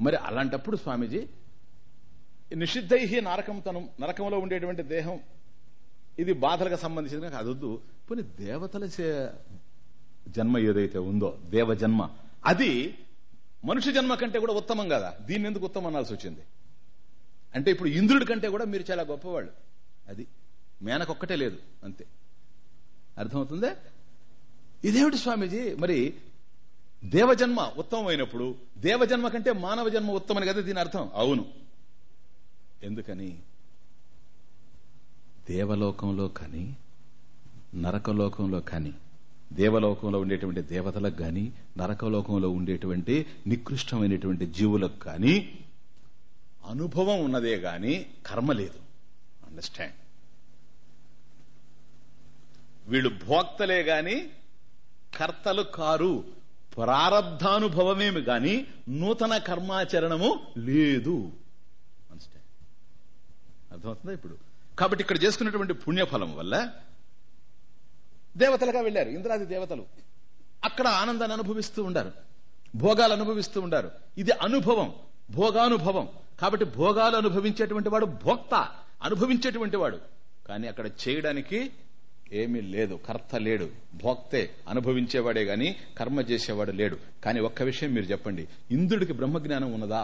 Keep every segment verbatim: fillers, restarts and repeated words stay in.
మరి అలాంటప్పుడు స్వామీజీ నిషిద్ధై నరకం తను నరకంలో ఉండేటువంటి దేహం ఇది బాధలకు సంబంధించిన అదొద్దు. పోనీ దేవతల జన్మ ఏదైతే ఉందో దేవ జన్మ అది మనుష్య జన్మ కంటే కూడా ఉత్తమం కదా, దీన్ని ఎందుకు ఉత్తమం అనాల్సి వచ్చింది? అంటే ఇప్పుడు ఇంద్రుడి కంటే కూడా మీరు చాలా గొప్పవాళ్ళు, అది మేనకొక్కటే లేదు అంతే. అర్థమవుతుందే? ఇదేమిటి స్వామీజీ, మరి దేవజన్మ ఉత్తమమైనప్పుడు దేవజన్మ కంటే మానవ జన్మ ఉత్తమని కదా దీని అర్థం? అవును. ఎందుకని? దేవలోకంలో కానీ నరకలోకంలో కానీ, దేవలోకంలో ఉండేటువంటి దేవతలకు కానీ నరకలోకంలో ఉండేటువంటి నికృష్టమైనటువంటి జీవులకు కానీ అనుభవం ఉన్నదే గాని కర్మ లేదు. అండర్స్టాండ్? వీళ్ళు భోక్తలే గాని కర్తలు కారు. ప్రారబ్ధానుభవమేమి గాని నూతన కర్మాచరణము లేదు. అండర్స్టాండ్? అర్థమవుతుందా ఇప్పుడు? కాబట్టి ఇక్కడ చేసుకున్నటువంటి పుణ్యఫలం వల్ల దేవతలుగా వెళ్లారు ఇంద్రాది దేవతలు. అక్కడ ఆనందాన్ని అనుభవిస్తూ ఉండారు, భోగాలు అనుభవిస్తూ ఉండారు. ఇది అనుభవం, భోగానుభవం. కాబట్టి భోగాలు అనుభవించేటువంటి వాడు భోక్త, అనుభవించేటువంటి వాడు. కానీ అక్కడ చేయడానికి ఏమీ లేదు, కర్త లేడు, భోక్తే అనుభవించేవాడే గాని కర్మ చేసేవాడు లేడు. కానీ ఒక్క విషయం మీరు చెప్పండి, ఇంద్రుడికి బ్రహ్మజ్ఞానం ఉన్నదా?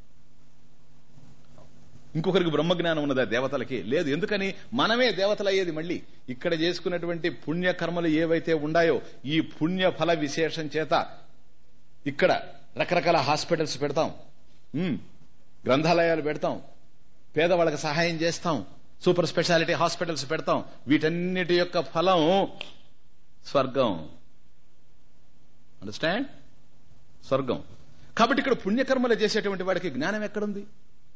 ఇంకొకరికి బ్రహ్మజ్ఞానం ఉన్నదా? దేవతలకి లేదు. ఎందుకని? మనమే దేవతలు అయ్యేది. మళ్ళీ ఇక్కడ చేసుకున్నటువంటి పుణ్యకర్మలు ఏవైతే ఉన్నాయో ఈ పుణ్య ఫల విశేషం చేత ఇక్కడ రకరకాల హాస్పిటల్స్ పెడతాం, గ్రంథాలయాలు పెడతాం, పేదవాళ్ళకి సహాయం చేస్తాం, సూపర్ స్పెషాలిటీ హాస్పిటల్స్ పెడతాం. వీటన్నిటి యొక్క ఫలం స్వర్గం. అండర్స్టాండ్? స్వర్గం. కాబట్టి ఇక్కడ పుణ్యకర్మలు చేసేటువంటి వాడికి జ్ఞానం ఎక్కడుంది?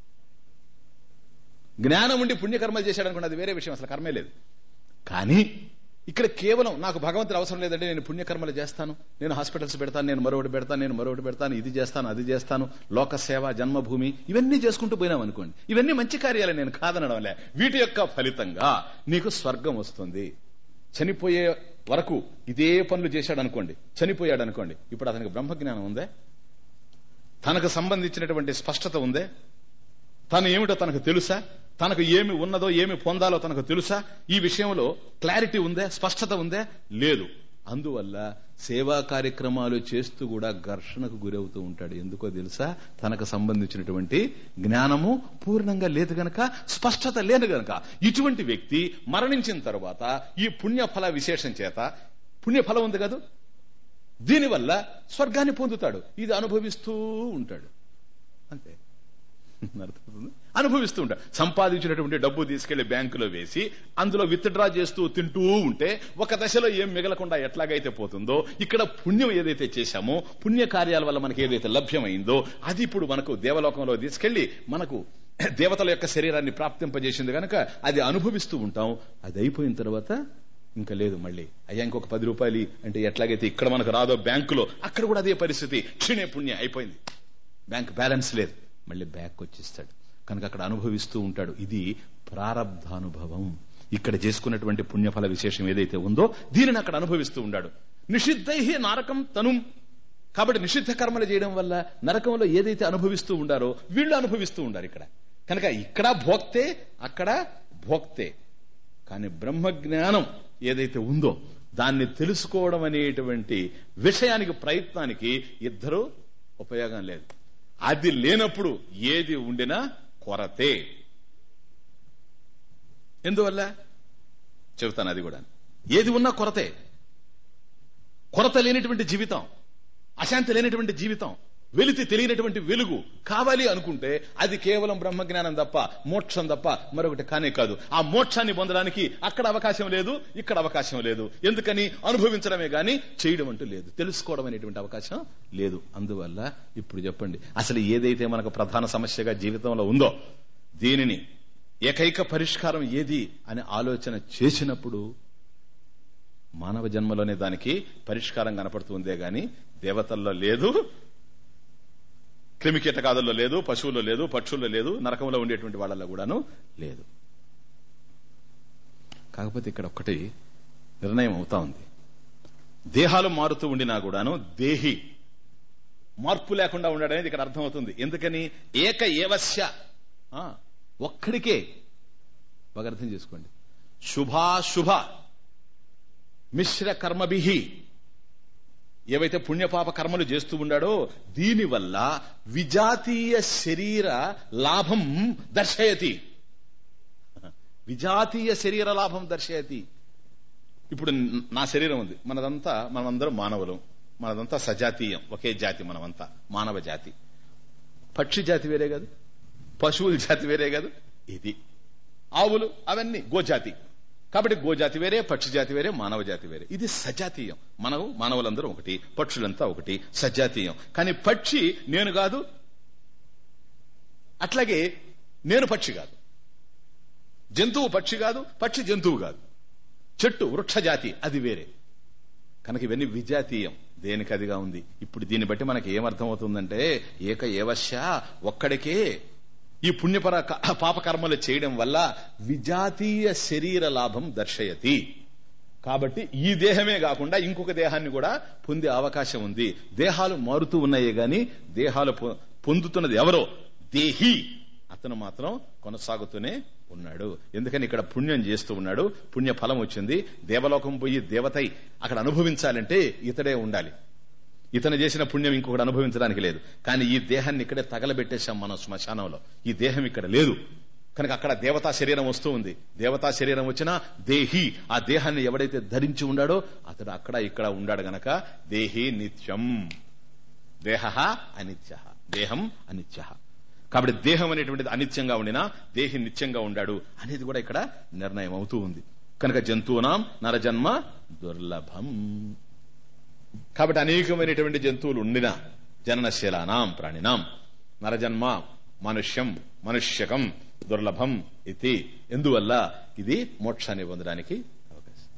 జ్ఞానం ఉండి పుణ్యకర్మలు చేశాడు అనుకోండి, అది వేరే విషయం, అసలు కర్మే లేదు. కానీ ఇక్కడ కేవలం నాకు భగవంతుడు అవసరం లేదంటే నేను పుణ్యకర్మలు చేస్తాను, నేను హాస్పిటల్స్ పెడతాను, నేను మరొకటి పెడతాను, నేను మరొకటి పెడతాను, ఇది చేస్తాను, అది చేస్తాను, లోక సేవ, జన్మభూమి, ఇవన్నీ చేసుకుంటూ పోయినాం అనుకోండి. ఇవన్నీ మంచి కార్యాలే, నేను కాదనడం లే. వీటి యొక్క ఫలితంగా నీకు స్వర్గం వస్తుంది. చనిపోయే వరకు ఇదే పనులు చేశాడు అనుకోండి, చనిపోయాడు అనుకోండి, ఇప్పుడు అతనికి బ్రహ్మజ్ఞానం ఉందే, తనకు సంబంధించినటువంటి స్పష్టత ఉందే, తను ఏమిటో తనకు తెలుసా, తనకు ఏమి ఉన్నదో ఏమి పొందాలో తనకు తెలుసా, ఈ విషయంలో క్లారిటీ ఉందే, స్పష్టత ఉందే? లేదు. అందువల్ల సేవా కార్యక్రమాలు చేస్తూ కూడా ఘర్షణకు గురవుతూ ఉంటాడు. ఎందుకో తెలుసా? తనకు సంబంధించినటువంటి జ్ఞానము పూర్ణంగా లేదు గనక, స్పష్టత లేదు గనక. ఇటువంటి వ్యక్తి మరణించిన తర్వాత ఈ పుణ్యఫల విశేషం చేత, పుణ్యఫలం ఉంది కదా, దీనివల్ల స్వర్గాన్ని పొందుతాడు. ఇది అనుభవిస్తూ ఉంటాడు, అంతే. అనుభవిస్తూ ఉంటాడు. సంపాదించినటువంటి డబ్బు తీసుకెళ్లి బ్యాంకులో వేసి అందులో విత్ డ్రా చేస్తూ తింటూ ఉంటే ఒక దశలో ఏం మిగలకుండా ఎట్లాగైతే పోతుందో, ఇక్కడ పుణ్యం ఏదైతే చేశామో, పుణ్య కార్యాల వల్ల మనకి ఏదైతే లభ్యమైందో అది ఇప్పుడు మనకు దేవలోకంలో తీసుకెళ్లి మనకు దేవతల యొక్క శరీరాన్ని ప్రాప్తింపజేసింది కనుక అది అనుభవిస్తూ ఉంటాం. అది అయిపోయిన తర్వాత ఇంకా లేదు. మళ్ళీ అయ్యా ఇంకొక పది రూపాయలు అంటే ఎట్లాగైతే ఇక్కడ మనకు రాదో బ్యాంకులో, అక్కడ కూడా అదే పరిస్థితి. క్షీణే పుణ్య అయిపోయింది, బ్యాంక్ బ్యాలెన్స్ లేదు, మళ్ళీ బ్యాక్ వచ్చేస్తాడు. కనుక అక్కడ అనుభవిస్తూ ఉంటాడు. ఇది ప్రారబ్ధానుభవం. ఇక్కడ చేసుకున్నటువంటి పుణ్యఫల విశేషం ఏదైతే ఉందో దీనిని అక్కడ అనుభవిస్తూ ఉన్నాడు. నిషిద్ధై నరకం తను. కాబట్టి నిషిద్ధ కర్మలు చేయడం వల్ల నరకంలో ఏదైతే అనుభవిస్తూ ఉండారో వీళ్ళు అనుభవిస్తూ ఉండారు ఇక్కడ. కనుక ఇక్కడ భోక్తే, అక్కడ భోక్తే. కానీ బ్రహ్మజ్ఞానం ఏదైతే ఉందో దాన్ని తెలుసుకోవడం అనేటువంటి విషయానికి, ప్రయత్నానికి ఇద్దరు ఉపయోగం లేదు. అది లేనప్పుడు ఏది ఉండినా కొరతే. ఎందువల్ల చెబుతాను, అది కూడా. ఏది ఉన్నా కొరతే. కొరత లేనటువంటి జీవితం, అశాంతి లేనటువంటి జీవితం, వెలితి తెలియనటువంటి వెలుగు కావాలి అనుకుంటే అది కేవలం బ్రహ్మజ్ఞానం తప్ప, మోక్షం తప్ప మరొకటి కానే కాదు. ఆ మోక్షాన్ని పొందడానికి అక్కడ అవకాశం లేదు, ఇక్కడ అవకాశం లేదు. ఎందుకని? అనుభవించడమే గాని చేయడం అంటూ లేదు, తెలుసుకోవడం అనేటువంటి అవకాశం లేదు. అందువల్ల ఇప్పుడు చెప్పండి, అసలు ఏదైతే మనకు ప్రధాన సమస్యగా జీవితంలో ఉందో దీనిని ఏకైక పరిష్కారం ఏది అని ఆలోచన చేసినప్పుడు మానవ జన్మలోనే దానికి పరిష్కారం కనపడుతుందే గాని దేవతల్లో లేదు, క్రిమికీటకాదుల్లో లేదు, పశువుల్లో లేదు, పక్షుల్లో లేదు, నరకంలో ఉండేటువంటి వాళ్ళల్లో కూడాను లేదు. కాకపోతే ఇక్కడ ఒక్కటి నిర్ణయం అవుతా ఉంది. దేహాలు మారుతూ ఉండినా కూడాను దేహి మార్పు లేకుండా ఉన్నాడు అనేది ఇక్కడ అర్థమవుతుంది. ఎందుకని? ఏక ఏవస్య, ఒక్కడికే. బాగా అర్థం చేసుకోండి. శుభాశుభ మిశ్ర కర్మభిహి, ఏవైతే పుణ్యపాప కర్మలు చేస్తూ ఉన్నాడో దీనివల్ల విజాతీయ శరీర లాభం దర్శయతి. విజాతీయ శరీర లాభం దర్శయతి. ఇప్పుడు నా శరీరం ఉంది, మనదంతా మనమందరం మానవులం, మనదంతా సజాతీయం, ఒకే జాతి, మనమంతా మానవ జాతి. పక్షి జాతి వేరే కాదు, పశువుల జాతి వేరే కాదు, ఇది ఆవులు అవన్నీ గోజాతి. కాబట్టి గోజాతి వేరే, పక్షి జాతి వేరే, మానవ జాతి వేరే. ఇది సజాతీయం. మనం మానవులందరూ ఒకటి, పక్షులంతా ఒకటి, సజాతీయం. కానీ పక్షి నేను కాదు, అట్లాగే నేను పక్షి కాదు. జంతువు పక్షి కాదు, పక్షి జంతువు కాదు. చెట్టు వృక్ష జాతి, అది వేరే. కనుక ఇవన్నీ విజాతీయం, దేనికి అదిగా ఉంది. ఇప్పుడు దీన్ని బట్టి మనకి ఏమర్థమవుతుందంటే ఏక ఏవశ్య, ఒక్కడికే ఈ పుణ్యపర పాపకర్మలు చేయడం వల్ల విజాతీయ శరీర లాభం దర్శయతి. కాబట్టి ఈ దేహమే కాకుండా ఇంకొక దేహాన్ని కూడా పొందే అవకాశం ఉంది. దేహాలు మారుతూ ఉన్నాయే గాని దేహాలు పొందుతున్నది ఎవరో దేహి, అతను మాత్రం కొనసాగుతూనే ఉన్నాడు. ఎందుకని ఇక్కడ పుణ్యం చేస్తూ ఉన్నాడు, పుణ్య ఫలం వచ్చింది. దేవలోకం పోయి దేవతై అక్కడ అనుభవించాలంటే ఇతడే ఉండాలి. ఇతను చేసిన పుణ్యం ఇంకొకటి అనుభవించడానికి లేదు. కానీ ఈ దేహాన్ని ఇక్కడే తగలబెట్టేశాం మనం శ్మశానంలో. ఈ దేహం ఇక్కడ లేదు కనుక అక్కడ దేవతా శరీరం వస్తూ ఉంది. దేవతా శరీరం వచ్చినా దేహి, ఆ దేహాన్ని ఎవడైతే ధరించి ఉన్నాడో అతడు అక్కడ ఇక్కడ ఉన్నాడు గనక దేహి నిత్యం, దేహ అనిత్య, దేహం అనిత్య. కాబట్టి దేహం అనేటువంటిది అనిత్యంగా ఉండినా దేహి నిత్యంగా ఉండాడు అనేది కూడా ఇక్కడ నిర్ణయం అవుతూ ఉంది. కనుక జంతువునాం నరజన్మ దుర్లభం. కాబట్టి అనేకమైనటువంటి జంతువులు ఉండిన జననశీలానాం ప్రాణినాం నరజన్మ మనుష్యం మనుష్యకం దుర్లభం ఇది. ఎందువల్ల ఇది మోక్షాన్ని పొందడానికి అవకాశం.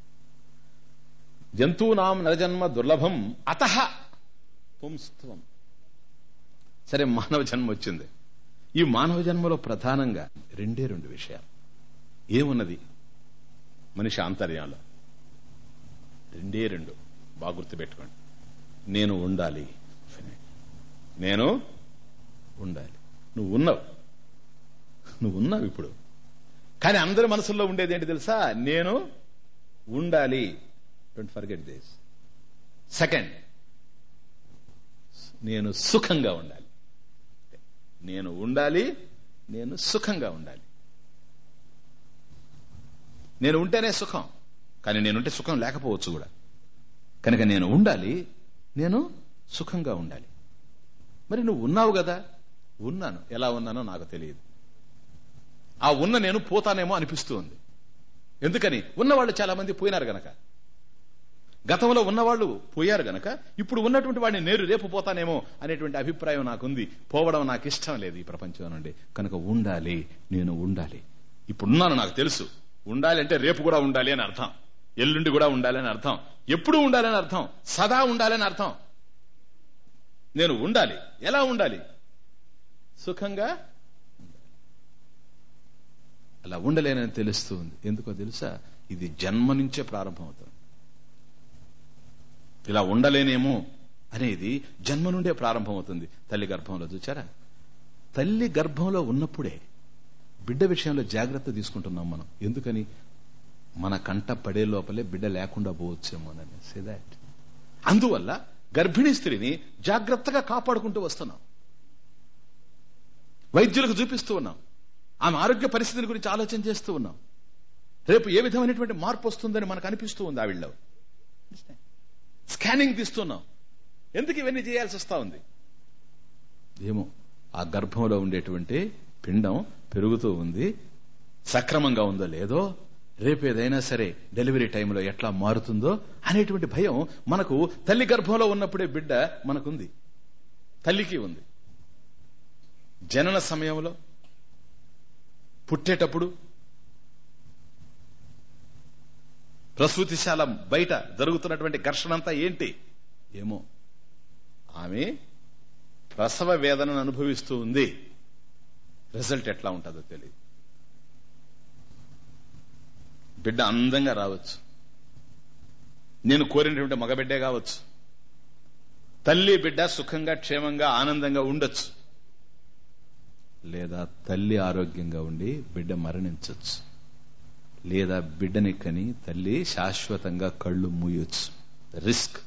జంతువునాం నరజన్మ దుర్లభం అతః పుంస్త్వం. సరే, మానవ జన్మ వచ్చింది. ఈ మానవ జన్మలో ప్రధానంగా రెండే రెండు విషయాలు. ఏమున్నది మనిషి ఆంతర్యంలో? రెండే రెండు, బాగా గుర్తుపెట్టుకోండి. నేను ఉండాలి, నేను ఉండాలి. నువ్వు ఉన్నావు, నువ్వు ఉన్నావు ఇప్పుడు. కానీ అందరి మనసుల్లో ఉండేది ఏంటి తెలుసా? నేను ఉండాలి. Don't forget this. సెకండ్, నేను సుఖంగా ఉండాలి. నేను ఉండాలి, నేను సుఖంగా ఉండాలి. నేను ఉంటేనే సుఖం, కానీ నేనుంటే సుఖం లేకపోవచ్చు కూడా. కనుక నేను ఉండాలి, నేను సుఖంగా ఉండాలి. మరి నువ్వు ఉన్నావు కదా? ఉన్నాను. ఎలా ఉన్నానో నాకు తెలియదు. ఆ ఉన్న నేను పోతానేమో అనిపిస్తూ ఉంది. ఎందుకని? ఉన్నవాళ్ళు చాలా మంది పోయినారు గనక. గతంలో ఉన్నవాళ్ళు పోయారు గనక ఇప్పుడు ఉన్నటువంటి వాడిని నేను రేపు పోతానేమో అనేటువంటి అభిప్రాయం నాకుంది. పోవడం నాకు ఇష్టం లేదు ఈ ప్రపంచం నుండి. కనుక ఉండాలి, నేను ఉండాలి. ఇప్పుడున్నాను, నాకు తెలుసు. ఉండాలి అంటే రేపు కూడా ఉండాలి అని అర్థం, ఎల్లుండి కూడా ఉండాలి అని అర్థం, ఎప్పుడు ఉండాలని అర్థం, సదా ఉండాలని అర్థం. నేను ఉండాలి. ఎలా ఉండాలి? సుఖంగా. అలా ఉండలేనని తెలుస్తూ ఉంది. ఎందుకో తెలుసా? ఇది జన్మ నుంచే ప్రారంభం అవుతుంది. ఇలా ఉండలేనేమో అనేది జన్మ నుండే ప్రారంభమవుతుంది. తల్లి గర్భంలో చూచారా? తల్లి గర్భంలో ఉన్నప్పుడే బిడ్డ విషయంలో జాగ్రత్త తీసుకుంటున్నాం మనం. ఎందుకని? మన కంట పడే లోపలే బిడ్డ లేకుండా పోవచ్చేమోనని. Say that. అందువల్ల గర్భిణీ స్త్రీని జాగ్రత్తగా కాపాడుకుంటూ వస్తున్నాం, వైద్యులకు చూపిస్తూ ఉన్నాం, ఆమె ఆరోగ్య పరిస్థితిని గురించి ఆలోచన చేస్తూ ఉన్నాం. రేపు ఏ విధమైనటువంటి మార్పు వస్తుందని మనకు అనిపిస్తూ ఉంది. ఆవిడలో స్కానింగ్ తీస్తున్నాం. ఎందుకు ఇవన్నీ చేయాల్సి వస్తా ఉంది? ఏమో, ఆ గర్భంలో ఉండేటువంటి పిండం పెరుగుతూ ఉంది, సక్రమంగా ఉందో లేదో, రేపు ఏదైనా సరే డెలివరీ టైంలో ఎట్లా మారుతుందో అనేటువంటి భయం మనకు తల్లి గర్భంలో ఉన్నప్పుడే బిడ్డ మనకుంది, తల్లికి ఉంది. జనన సమయంలో, పుట్టేటప్పుడు, ప్రసూతిశాల బయట జరుగుతున్నటువంటి ఘర్షణ అంతా ఏంటి? ఏమో, ఆమె ప్రసవ వేదనను అనుభవిస్తూ ఉంది. రిజల్ట్ ఎట్లా ఉంటుందో తెలియదు. బిడ్డ అందంగా రావచ్చు, నేను కోరినటువంటి మగబిడ్డే కావచ్చు, తల్లి బిడ్డ సుఖంగా క్షేమంగా ఆనందంగా ఉండొచ్చు, లేదా తల్లి ఆరోగ్యంగా ఉండి బిడ్డ మరణించవచ్చు, లేదా బిడ్డని కని తల్లి శాశ్వతంగా కళ్ళు మూయొచ్చు. రిస్క్.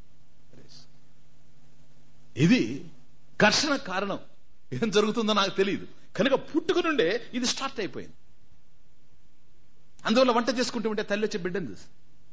ఇది ఘర్షణ కారణం. ఏం జరుగుతుందో నాకు తెలియదు కనుక పుట్టుక నుండే ఇది స్టార్ట్ అయిపోయింది. అందువల్ల వంట చేసుకుంటూ ఉంటే తల్లి వచ్చి బిడ్డను చూసి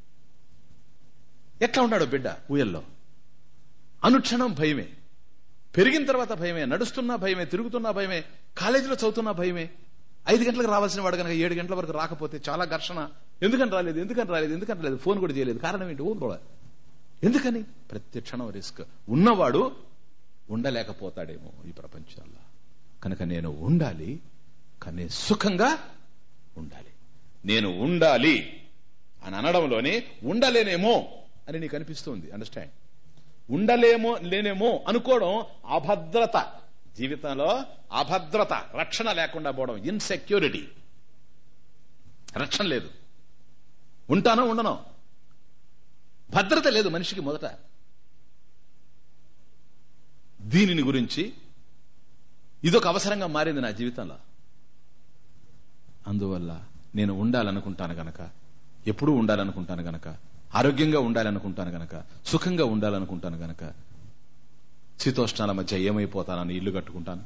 ఎట్లా ఉన్నాడో బిడ్డ ఊయల్లో అనుక్షణం భయమే, పెరిగిన తర్వాత భయమే, నడుస్తున్నా భయమే, తిరుగుతున్నా భయమే, కాలేజీలో చదువుతున్నా భయమే. ఐదు గంటలకు రావాల్సిన వాడు కనుక ఏడు గంటల వరకు రాకపోతే చాలా ఘర్షణ. ఎందుకని రాలేదు ఎందుకని రాలేదు ఎందుకని రాలేదు ఫోన్ కూడా చేయలేదు. కారణం ఏంటి? ఊరు కూడా ఎందుకని? ప్రతి క్షణం రిస్క్. ఉన్నవాడు ఉండలేకపోతాడేమో ఈ ప్రపంచంలో. కనుక నేను ఉండాలి, కానీ సుఖంగా ఉండాలి. నేను ఉండాలి అని అనడంలోనే ఉండలేనేమో అని నీకు అనిపిస్తుంది. అండర్స్టాండ్? ఉండలేమో లేనేమో అనుకోవడం అభద్రత. జీవితంలో అభద్రత, రక్షణ లేకుండా పోవడం, ఇన్సెక్యూరిటీ. రక్షణ లేదు. ఉంటానో ఉండనో, భద్రత లేదు మనిషికి. మొదట దీనిని గురించి ఇదొక అవసరంగా మారింది నా జీవితంలో. అందువల్ల నేను ఉండాలనుకుంటాను గనక, ఎప్పుడూ ఉండాలనుకుంటాను గనక, ఆరోగ్యంగా ఉండాలనుకుంటాను గనక, సుఖంగా ఉండాలనుకుంటాను గనక, శీతోష్ణాల మధ్య ఏమైపోతానని ఇల్లు కట్టుకుంటాను.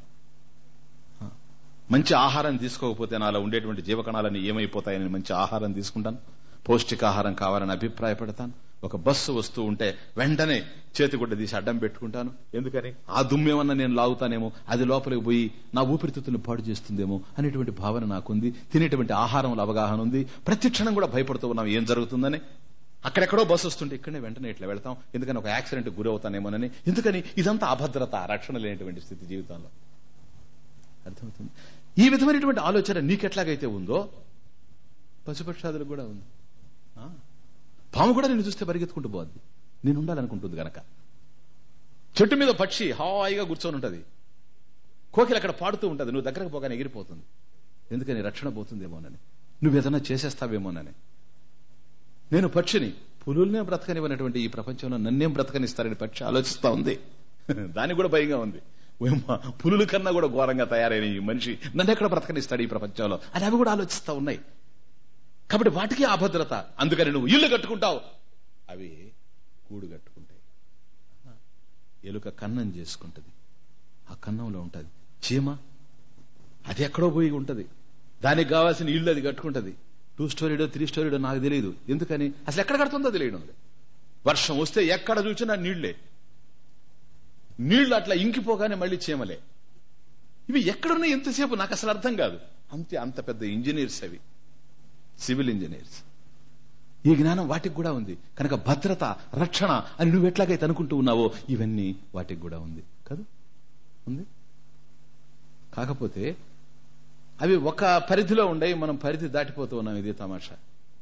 మంచి ఆహారం తీసుకోకపోతే నాలో ఉండేటువంటి జీవకణాలని ఏమైపోతాయని మంచి ఆహారం తీసుకుంటాను. పౌష్టికాహారం కావాలని అభిప్రాయపడతాను. ఒక బస్సు వస్తూ ఉంటే వెంటనే చేతిగుడ్డ తీసి అడ్డం పెట్టుకుంటాను. ఎందుకని? ఆ దుమ్మేమన్నా నేను లాగుతానేమో, అది లోపలికి పోయి నా ఊపిరితిత్తులను పాడు చేస్తుందేమో అనేటువంటి భావన నాకుంది. తినేటువంటి ఆహారంలో అవగాహన ఉంది. ప్రతి క్షణం కూడా భయపడుతూ ఉన్నాం ఏం జరుగుతుందని. అక్కడెక్కడో బస్సు వస్తుంటే ఇక్కడనే వెంటనే ఇట్లా వెళ్తాం. ఎందుకని? ఒక యాక్సిడెంట్ గురి అవుతానేమోనని. ఎందుకని? ఇదంతా అభద్రత, రక్షణ లేనటువంటి స్థితి జీవితంలో. అర్థమవుతుంది? ఈ విధమైనటువంటి ఆలోచన నీకెట్లాగైతే ఉందో పశుపక్షాదులకు కూడా ఉంది. పాము కూడా నేను చూస్తే పరిగెత్తుకుంటూ పోద్ది, నేను ఉండాలనుకుంటుంది గనక. చెట్టు మీద పక్షి హాయిగా కూర్చొని ఉంటది, కోకిల అక్కడ పాడుతూ ఉంటది, నువ్వు దగ్గరకు పోగానే ఎగిరిపోతుంది. ఎందుకని? రక్షణ పోతుందేమోనని, నువ్వేదన్నా చేసేస్తావేమోనని. నేను పక్షిని, పులుల్నే బ్రతకనివ్వనటువంటి ఈ ప్రపంచంలో నన్నేం బ్రతకనిస్తారని పక్షి ఆలోచిస్తా ఉంది. దానికి కూడా భయంగా ఉంది. పులుల కన్నా కూడా ఘోరంగా తయారైన ఈ మనిషి నన్ను ఎక్కడ బ్రతకనిస్తాడు ఈ ప్రపంచంలో అని అవి కూడా ఆలోచిస్తా ఉన్నాయి. కాబట్టి వాటికి అభద్రత. అందుకని నువ్వు ఇల్లు కట్టుకుంటావు, అవి గూడు కట్టుకుంటాయి. ఎలుక కన్నం చేసుకుంటది, ఆ కన్నంలో ఉంటది. చీమ అది ఎక్కడో పోయి ఉంటది, దానికి కావాల్సిన ఇల్లు అది కట్టుకుంటది. టూ స్టోరీడో త్రీ స్టోరీడో నాకు తెలియదు. ఎందుకని? అసలు ఎక్కడ కడుతుందో తెలియడం. వర్షం వస్తే ఎక్కడ చూసినా నీళ్లే, నీళ్లు అట్లా ఇంకిపోగానే మళ్ళీ చీమలే. ఇవి ఎక్కడున్నాయి ఎంతసేపు నాకు అసలు అర్థం కాదు. అంతే, అంత పెద్ద ఇంజనీర్స్ అవి, సివిల్ ఇంజనీర్స్. ఈ జ్ఞానం వాటికి కూడా ఉంది. కనుక భద్రత, రక్షణ అని నువ్వు ఎట్లాగైతే అనుకుంటూ ఉన్నావో ఇవన్నీ వాటికి కూడా ఉంది కదా, ఉంది. కాకపోతే అవి ఒక పరిధిలో ఉండయి, మనం పరిధి దాటిపోతూ ఉన్నాం. ఇదే తమాషా.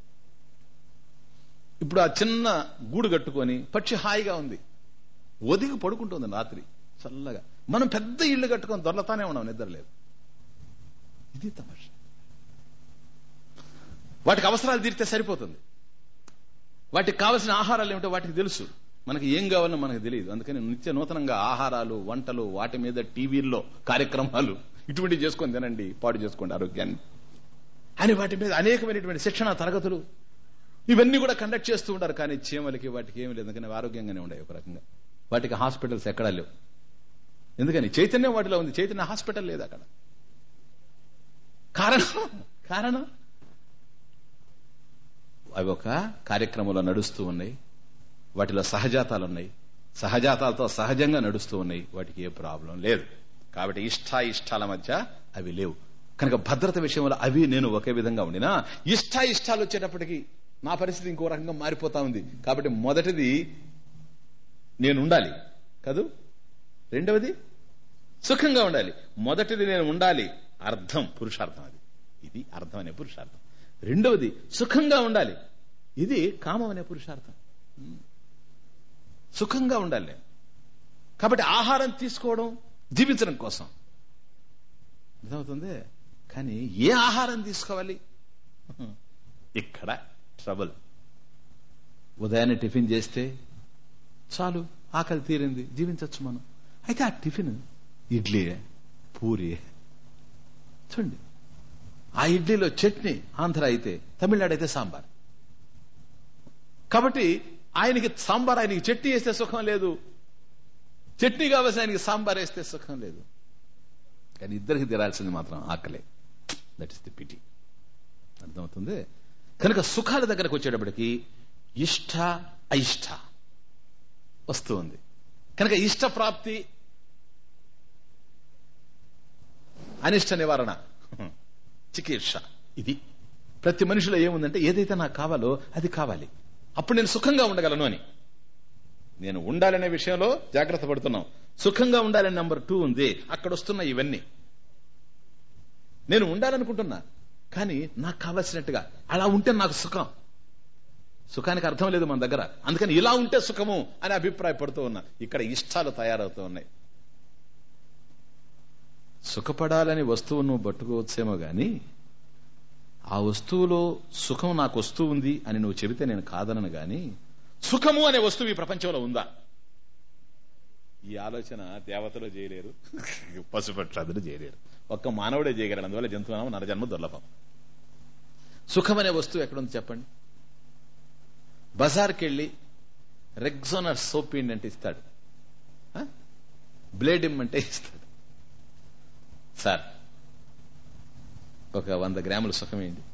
ఇప్పుడు ఆ చిన్న గూడు కట్టుకొని పక్షి హాయిగా ఉంది, ఒదిగి పడుకుంటుంది రాత్రి చల్లగా. మనం పెద్ద ఇళ్లు కట్టుకొని దొరలతానే ఉన్నాం, నిద్ర లేదు. ఇది తమాషా. వాటికి అవసరాలు తీరితే సరిపోతుంది. వాటికి కావలసిన ఆహారాలు ఏమిటో వాటికి తెలుసు, మనకి ఏం కావాలో మనకు తెలియదు. అందుకని నిత్య నూతనంగా ఆహారాలు, వంటలు, వాటి మీద టీవీల్లో కార్యక్రమాలు ఇటువంటివి చేసుకొని తినండి, పాడు చేసుకోండి ఆరోగ్యాన్ని అని వాటి మీద అనేకమైనటువంటి శిక్షణ తరగతులు ఇవన్నీ కూడా కండక్ట్ చేస్తూ ఉంటారు. కానీ చీమలకి వాటికి ఏమి లేదు, ఎందుకని ఆరోగ్యంగానే ఉన్నాయి ఒక రకంగా. వాటికి హాస్పిటల్స్ ఎక్కడా లేవు. ఎందుకని? చైతన్యం వాటిలో ఉంది, చైతన్య హాస్పిటల్ లేదు అక్కడ. కారణం కారణం అవి ఒక కార్యక్రమంలో నడుస్తూ ఉన్నాయి, వాటిలో సహజాతాలు ఉన్నాయి, సహజాతాలతో సహజంగా నడుస్తూ ఉన్నాయి, వాటికి ఏ ప్రాబ్లం లేదు. కాబట్టి ఇష్ట ఇష్టాల మధ్య అవి లేవు. కనుక భద్రత విషయంలో అవి నేను ఒకే విధంగా ఉండినా ఇష్ట ఇష్టాలు వచ్చేటప్పటికి నా పరిస్థితి ఇంకో రకంగా మారిపోతా ఉంది. కాబట్టి మొదటిది నేను ఉండాలి కాదు, రెండవది సుఖంగా ఉండాలి. మొదటిది నేను ఉండాలి, అర్థం, పురుషార్థం. అది ఇది అర్థం అనే పురుషార్థం. రెండవది సుఖంగా ఉండాలి, ఇది కామం అనే పురుషార్థం. సుఖంగా ఉండాలి. కాబట్టి ఆహారం తీసుకోవడం జీవించడం కోసం అర్థమవుతుంది. కానీ ఏ ఆహారం తీసుకోవాలి? ఇక్కడ ట్రబుల్. ఉదయాన్నే టిఫిన్ చేస్తే చాలు, ఆకలి తీరింది, జీవించవచ్చు మనం. అయితే ఆ టిఫిన్ ఇడ్లీ, పూరి చూడండి, ఆ ఇడ్లీలో చట్నీ ఆంధ్ర అయితే, తమిళనాడు అయితే సాంబార్. కాబట్టి ఆయనకి సాంబార్, ఆయనకి చట్నీ వేస్తే సుఖం లేదు, చట్నీ కావాల్సి ఆయనకి సాంబార్ వేస్తే సుఖం లేదు. కానీ ఇద్దరికి తిరాల్సింది మాత్రం ఆకలే. That is the pity. అర్థమవుతుంది. కనుక సుఖాల దగ్గరకు వచ్చేటప్పటికి ఇష్ట అయిష్ట వస్తూ ఉంది. కనుక ఇష్ట ప్రాప్తి, అనిష్ట నివారణ, చికిత్స, ఇది ప్రతి మనిషిలో ఏముందంటే ఏదైతే నాకు కావాలో అది కావాలి, అప్పుడు నేను సుఖంగా ఉండగలను అని. నేను ఉండాలనే విషయంలో జాగ్రత్త పడుతున్నాం. సుఖంగా ఉండాలని నెంబర్ టూ ఉంది. అక్కడ వస్తున్న ఇవన్నీ నేను ఉండాలనుకుంటున్నా, కానీ నాకు కావలసినట్టుగా అలా ఉంటే నాకు సుఖం. సుఖానికి అర్థం లేదు మన దగ్గర, అందుకని ఇలా ఉంటే సుఖము అని అభిప్రాయపడుతూ ఉన్నా. ఇక్కడ ఇష్టాలు తయారవుతూ ఉన్నాయి. సుఖపడాలని వస్తువు నువ్వు పట్టుకోవచ్చేమో గాని ఆ వస్తువులో సుఖం నాకు వస్తూ ఉంది అని నువ్వు చెబితే నేను కాదనను గాని, సుఖము అనే వస్తువు ఈ ప్రపంచంలో ఉందా? ఈ ఆలోచన దేవతలు చేయలేరు, పశుపక్షాదులు చేయలేరు, ఒక్క మానవుడే చేయగలడు. అందువల్ల జంతువునామ నరజన్మ దుర్లభం. సుఖం అనే వస్తువు ఎక్కడుంది చెప్పండి? బజార్కి వెళ్ళి రెగ్జోనర్ సోప్ అంటే ఇస్తాడు, బ్లేడ్ ఇమ్మంటే ఇస్తాడు. సార్ ఒక వంద గ్రాముల సుఖం ఏంటి?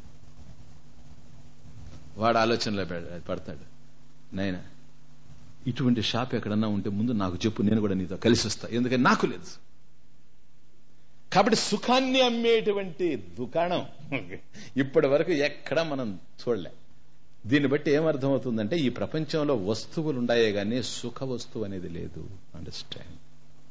వాడు ఆలోచనలో పడతాడు, నైనా ఇటువంటి షాప్ ఎక్కడన్నా ఉంటే ముందు నాకు చెప్పు, నేను కూడా నీతో కలిసి వస్తా, ఎందుకని నాకు లేదు. కాబట్టి సుఖాన్ని అమ్మేటువంటి దుకాణం ఇప్పటి వరకు ఎక్కడ మనం చూడలే. దీన్ని బట్టి ఏమర్థమవుతుందంటే ఈ ప్రపంచంలో వస్తువులు ఉన్నాయే గానీ సుఖ వస్తువు అనేది లేదు. అండర్స్టాండ్?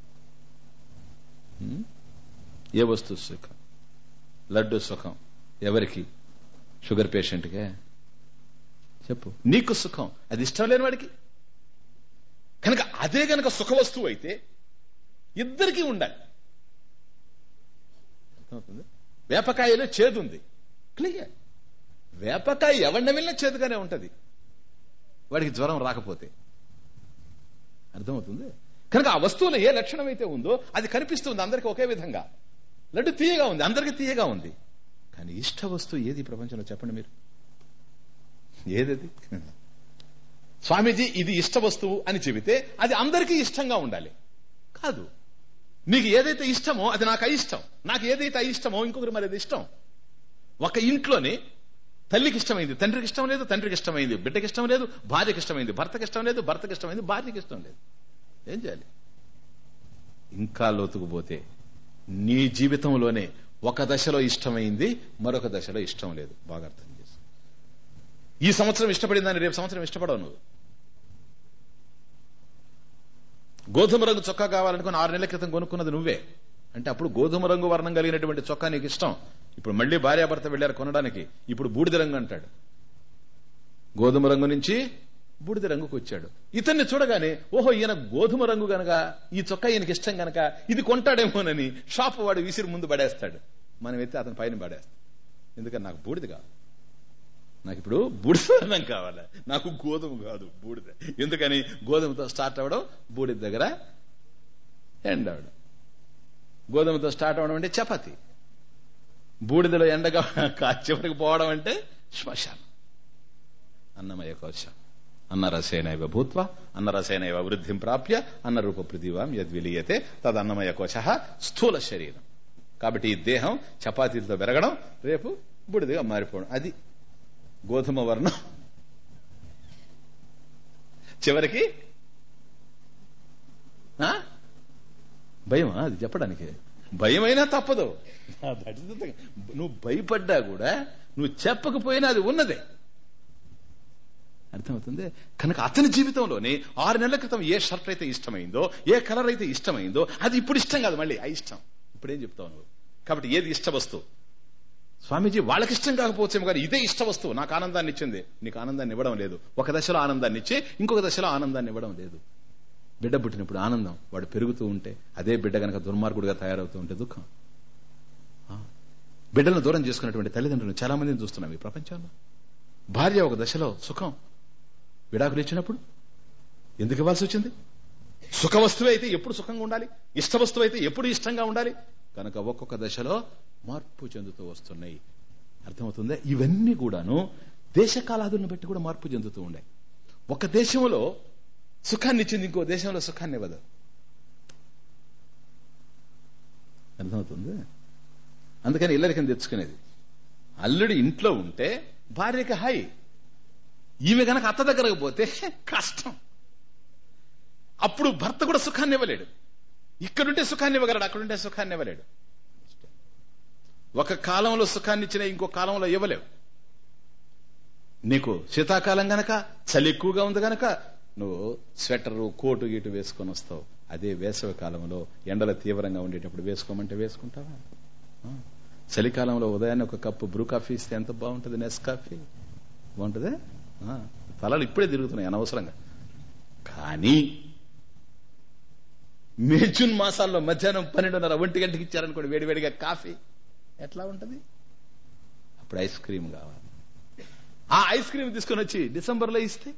ఏ వస్తువు సుఖం? లడ్డు సుఖం ఎవరికి? షుగర్ పేషెంట్కే చెప్పు. నీకు సుఖం, అది ఇష్టం లేని వాడికి. కనుక అదే గనక సుఖ వస్తువు అయితే ఇద్దరికీ ఉండాలి. అర్థమవుతుంది? వేపకాయలో చేదుంది, క్లియర్. వేపకాయ ఎవరిని వెళ్ళినా చేదుగానే ఉంటది, వాడికి జ్వరం రాకపోతే. అర్థమవుతుంది? కనుక ఆ వస్తువులో ఏ లక్షణం అయితే ఉందో అది కనిపిస్తుంది అందరికీ ఒకే విధంగా. లడ్డు తీయగా ఉంది, అందరికీ తీయగా ఉంది. కానీ ఇష్ట వస్తువు ఏది ప్రపంచంలో చెప్పండి మీరు? ఏదది? స్వామీజీ ఇది ఇష్ట వస్తువు అని చెబితే అది అందరికీ ఇష్టంగా ఉండాలి కాదు. నీకు ఏదైతే ఇష్టమో అది నాకు అయిష్టం, నాకు ఏదైతే అయిష్టమో ఇంకొకరు మరి అది ఇష్టం. ఒక ఇంట్లోనే తల్లికి ఇష్టమైంది తండ్రికి ఇష్టం లేదు, తండ్రికి ఇష్టమైంది బిడ్డకి ఇష్టం లేదు, భార్యకి ఇష్టమైంది భర్తకి ఇష్టం లేదు, భర్తకి ఇష్టమైంది భార్యకి ఇష్టం లేదు. ఏం చేయాలి? ఇంకా లోతుకుపోతే నీ జీవితంలోనే ఒక దశలో ఇష్టమైంది, మరొక దశలో ఇష్టం లేదు. బాగా అర్థం చేసి ఈ సంవత్సరం ఇష్టపడిందని రేపు సంవత్సరం ఇష్టపడవు నువ్వు. గోధుమ రంగు చొక్కా కావాలనుకుని ఆరు నెలల క్రితం కొనుక్కున్నది నువ్వే. అంటే అప్పుడు గోధుమ రంగు వర్ణం కలిగినటువంటి చొక్కా నీకు ఇష్టం. ఇప్పుడు మళ్లీ భార్యాభర్త వెళ్లారు కొనడానికి, ఇప్పుడు బూడిద రంగు అంటాడు. గోధుమ రంగు నుంచి బూడిద రంగుకు వచ్చాడు. ఇతన్ని చూడగానే ఓహో ఈయన గోధుమ రంగు గనక ఈ చొక్కా ఈయనకి ఇష్టం గనక ఇది కొంటాడేమోనని షాప్ వాడు విసిరి ముందు పడేస్తాడు. మనం ఎత్తి అతని పైన పడేస్తాం. ఎందుకని నాకు బూడిద కావాలి, నాకు ఇప్పుడు బూడిద రంగు కావాలి, నాకు గోధుమ కాదు బూడిద. ఎందుకని? గోధుమతో స్టార్ట్ అవ్వడం, బూడిద దగ్గర ఎండ్ అవడం. గోధుమతో స్టార్ట్ అవడం అంటే చపాతి, బూడిదలో ఎండగా చివరికి పోవడం అంటే శ్మశానం. అన్నమయ కోశం. అన్నరసేనైవ భూత్వా అన్నరసేనైవ వృద్ధిం ప్రాప్య అన్న రూప పృథివాం యద్విలీయతే తదన్నమయ కోశ స్థూల శరీరం. కాబట్టి ఈ దేహం చపాతీలతో పెరగడం, రేపు బూడిదగా మారిపోవడం, అది గోధుమ వర్ణం. చివరికి భయమా అది చెప్పడానికి? భయమైనా తప్పదు. నువ్వు భయపడ్డా కూడా నువ్వు చెప్పకపోయినా అది ఉన్నదే. అర్థమవుతుంది? కనుక అతని జీవితంలోనే ఆరు నెలల క్రితం ఏ షర్ట్ అయితే ఇష్టమైందో, ఏ కలర్ అయితే ఇష్టమైందో అది ఇప్పుడు ఇష్టం కాదు, మళ్ళీ అయిష్టం. ఇప్పుడేం చెప్తావు నువ్వు? కాబట్టి ఏది ఇష్ట వస్తువు? స్వామీజీ వాళ్ళకి ఇష్టం కాకపోవచ్చేమో కానీ ఇదే ఇష్ట వస్తువు నాకు ఆనందాన్ని ఇచ్చింది. నీకు ఆనందాన్ని ఇవ్వడం లేదు. ఒక దశలో ఆనందాన్ని ఇచ్చి ఇంకొక దశలో ఆనందాన్ని ఇవ్వడం లేదు. బిడ్డ పుట్టినప్పుడు ఆనందం, వాడు పెరుగుతూ ఉంటే, అదే బిడ్డ గనక దుర్మార్గుడిగా తయారవుతూ ఉంటే దుఃఖం. బిడ్డలను దూరం చేసుకున్నటువంటి తల్లిదండ్రులు చాలా మందిని చూస్తున్నాం ఈ ప్రపంచంలో. భార్య ఒక దశలో సుఖం, విడాకులు ఇచ్చినప్పుడు ఎందుకు ఇవ్వాల్సి వచ్చింది? సుఖ వస్తువు అయితే ఎప్పుడు సుఖంగా ఉండాలి, ఇష్ట వస్తువు అయితే ఎప్పుడు ఇష్టంగా ఉండాలి. కనుక ఒక్కొక్క దశలో మార్పు చెందుతూ వస్తున్నాయి. అర్థమవుతుందా? ఇవన్నీ కూడాను దేశకాలాదులను బట్టి కూడా మార్పు చెందుతూ ఉండే. ఒక దేశంలో సుఖాన్ని ఇచ్చింది ఇంకో దేశంలో సుఖాన్ని ఇవ్వదు. అర్థమవుతుంది? అందుకని ఇల్లరికని తెచ్చుకునేది. అల్లుడి ఇంట్లో ఉంటే భార్యకి హాయి, ఈమె గనక అత్త దగ్గరకు పోతే కష్టం. అప్పుడు భర్త కూడా సుఖాన్ని ఇవ్వలేడు. ఇక్కడుంటే సుఖాన్ని ఇవ్వగలడు, అక్కడుంటే సుఖాన్ని ఇవ్వలేడు. ఒక కాలంలో సుఖాన్ని ఇచ్చిన ఇంకో కాలంలో ఇవ్వలేవు. నీకు శీతాకాలం గనక చలి ఎక్కువగా ఉంది గనక నువ్వు స్వెటరు కోటు గీటు వేసుకొని వస్తావు. అదే వేసవి కాలంలో ఎండలు తీవ్రంగా ఉండేటప్పుడు వేసుకోమంటే వేసుకుంటావా? చలికాలంలో ఉదయాన్నే ఒక కప్పు బ్రూ కాఫీ ఇస్తే ఎంత బాగుంటుంది, నెస్ కాఫీ బాగుంటుంది. తలలు ఇప్పుడే తిరుగుతున్నాయి అనవసరంగా. కానీ మే జూన్ మాసాల్లో మధ్యాహ్నం పన్నెండున్నర ఒంటి గంటకి ఇచ్చారనుకోండి వేడివేడిగా కాఫీ, ఎట్లా ఉంటది? అప్పుడు ఐస్ క్రీమ్ కావాలి. ఆ ఐస్ క్రీమ్ తీసుకొని వచ్చి డిసెంబర్ లో ఇస్తే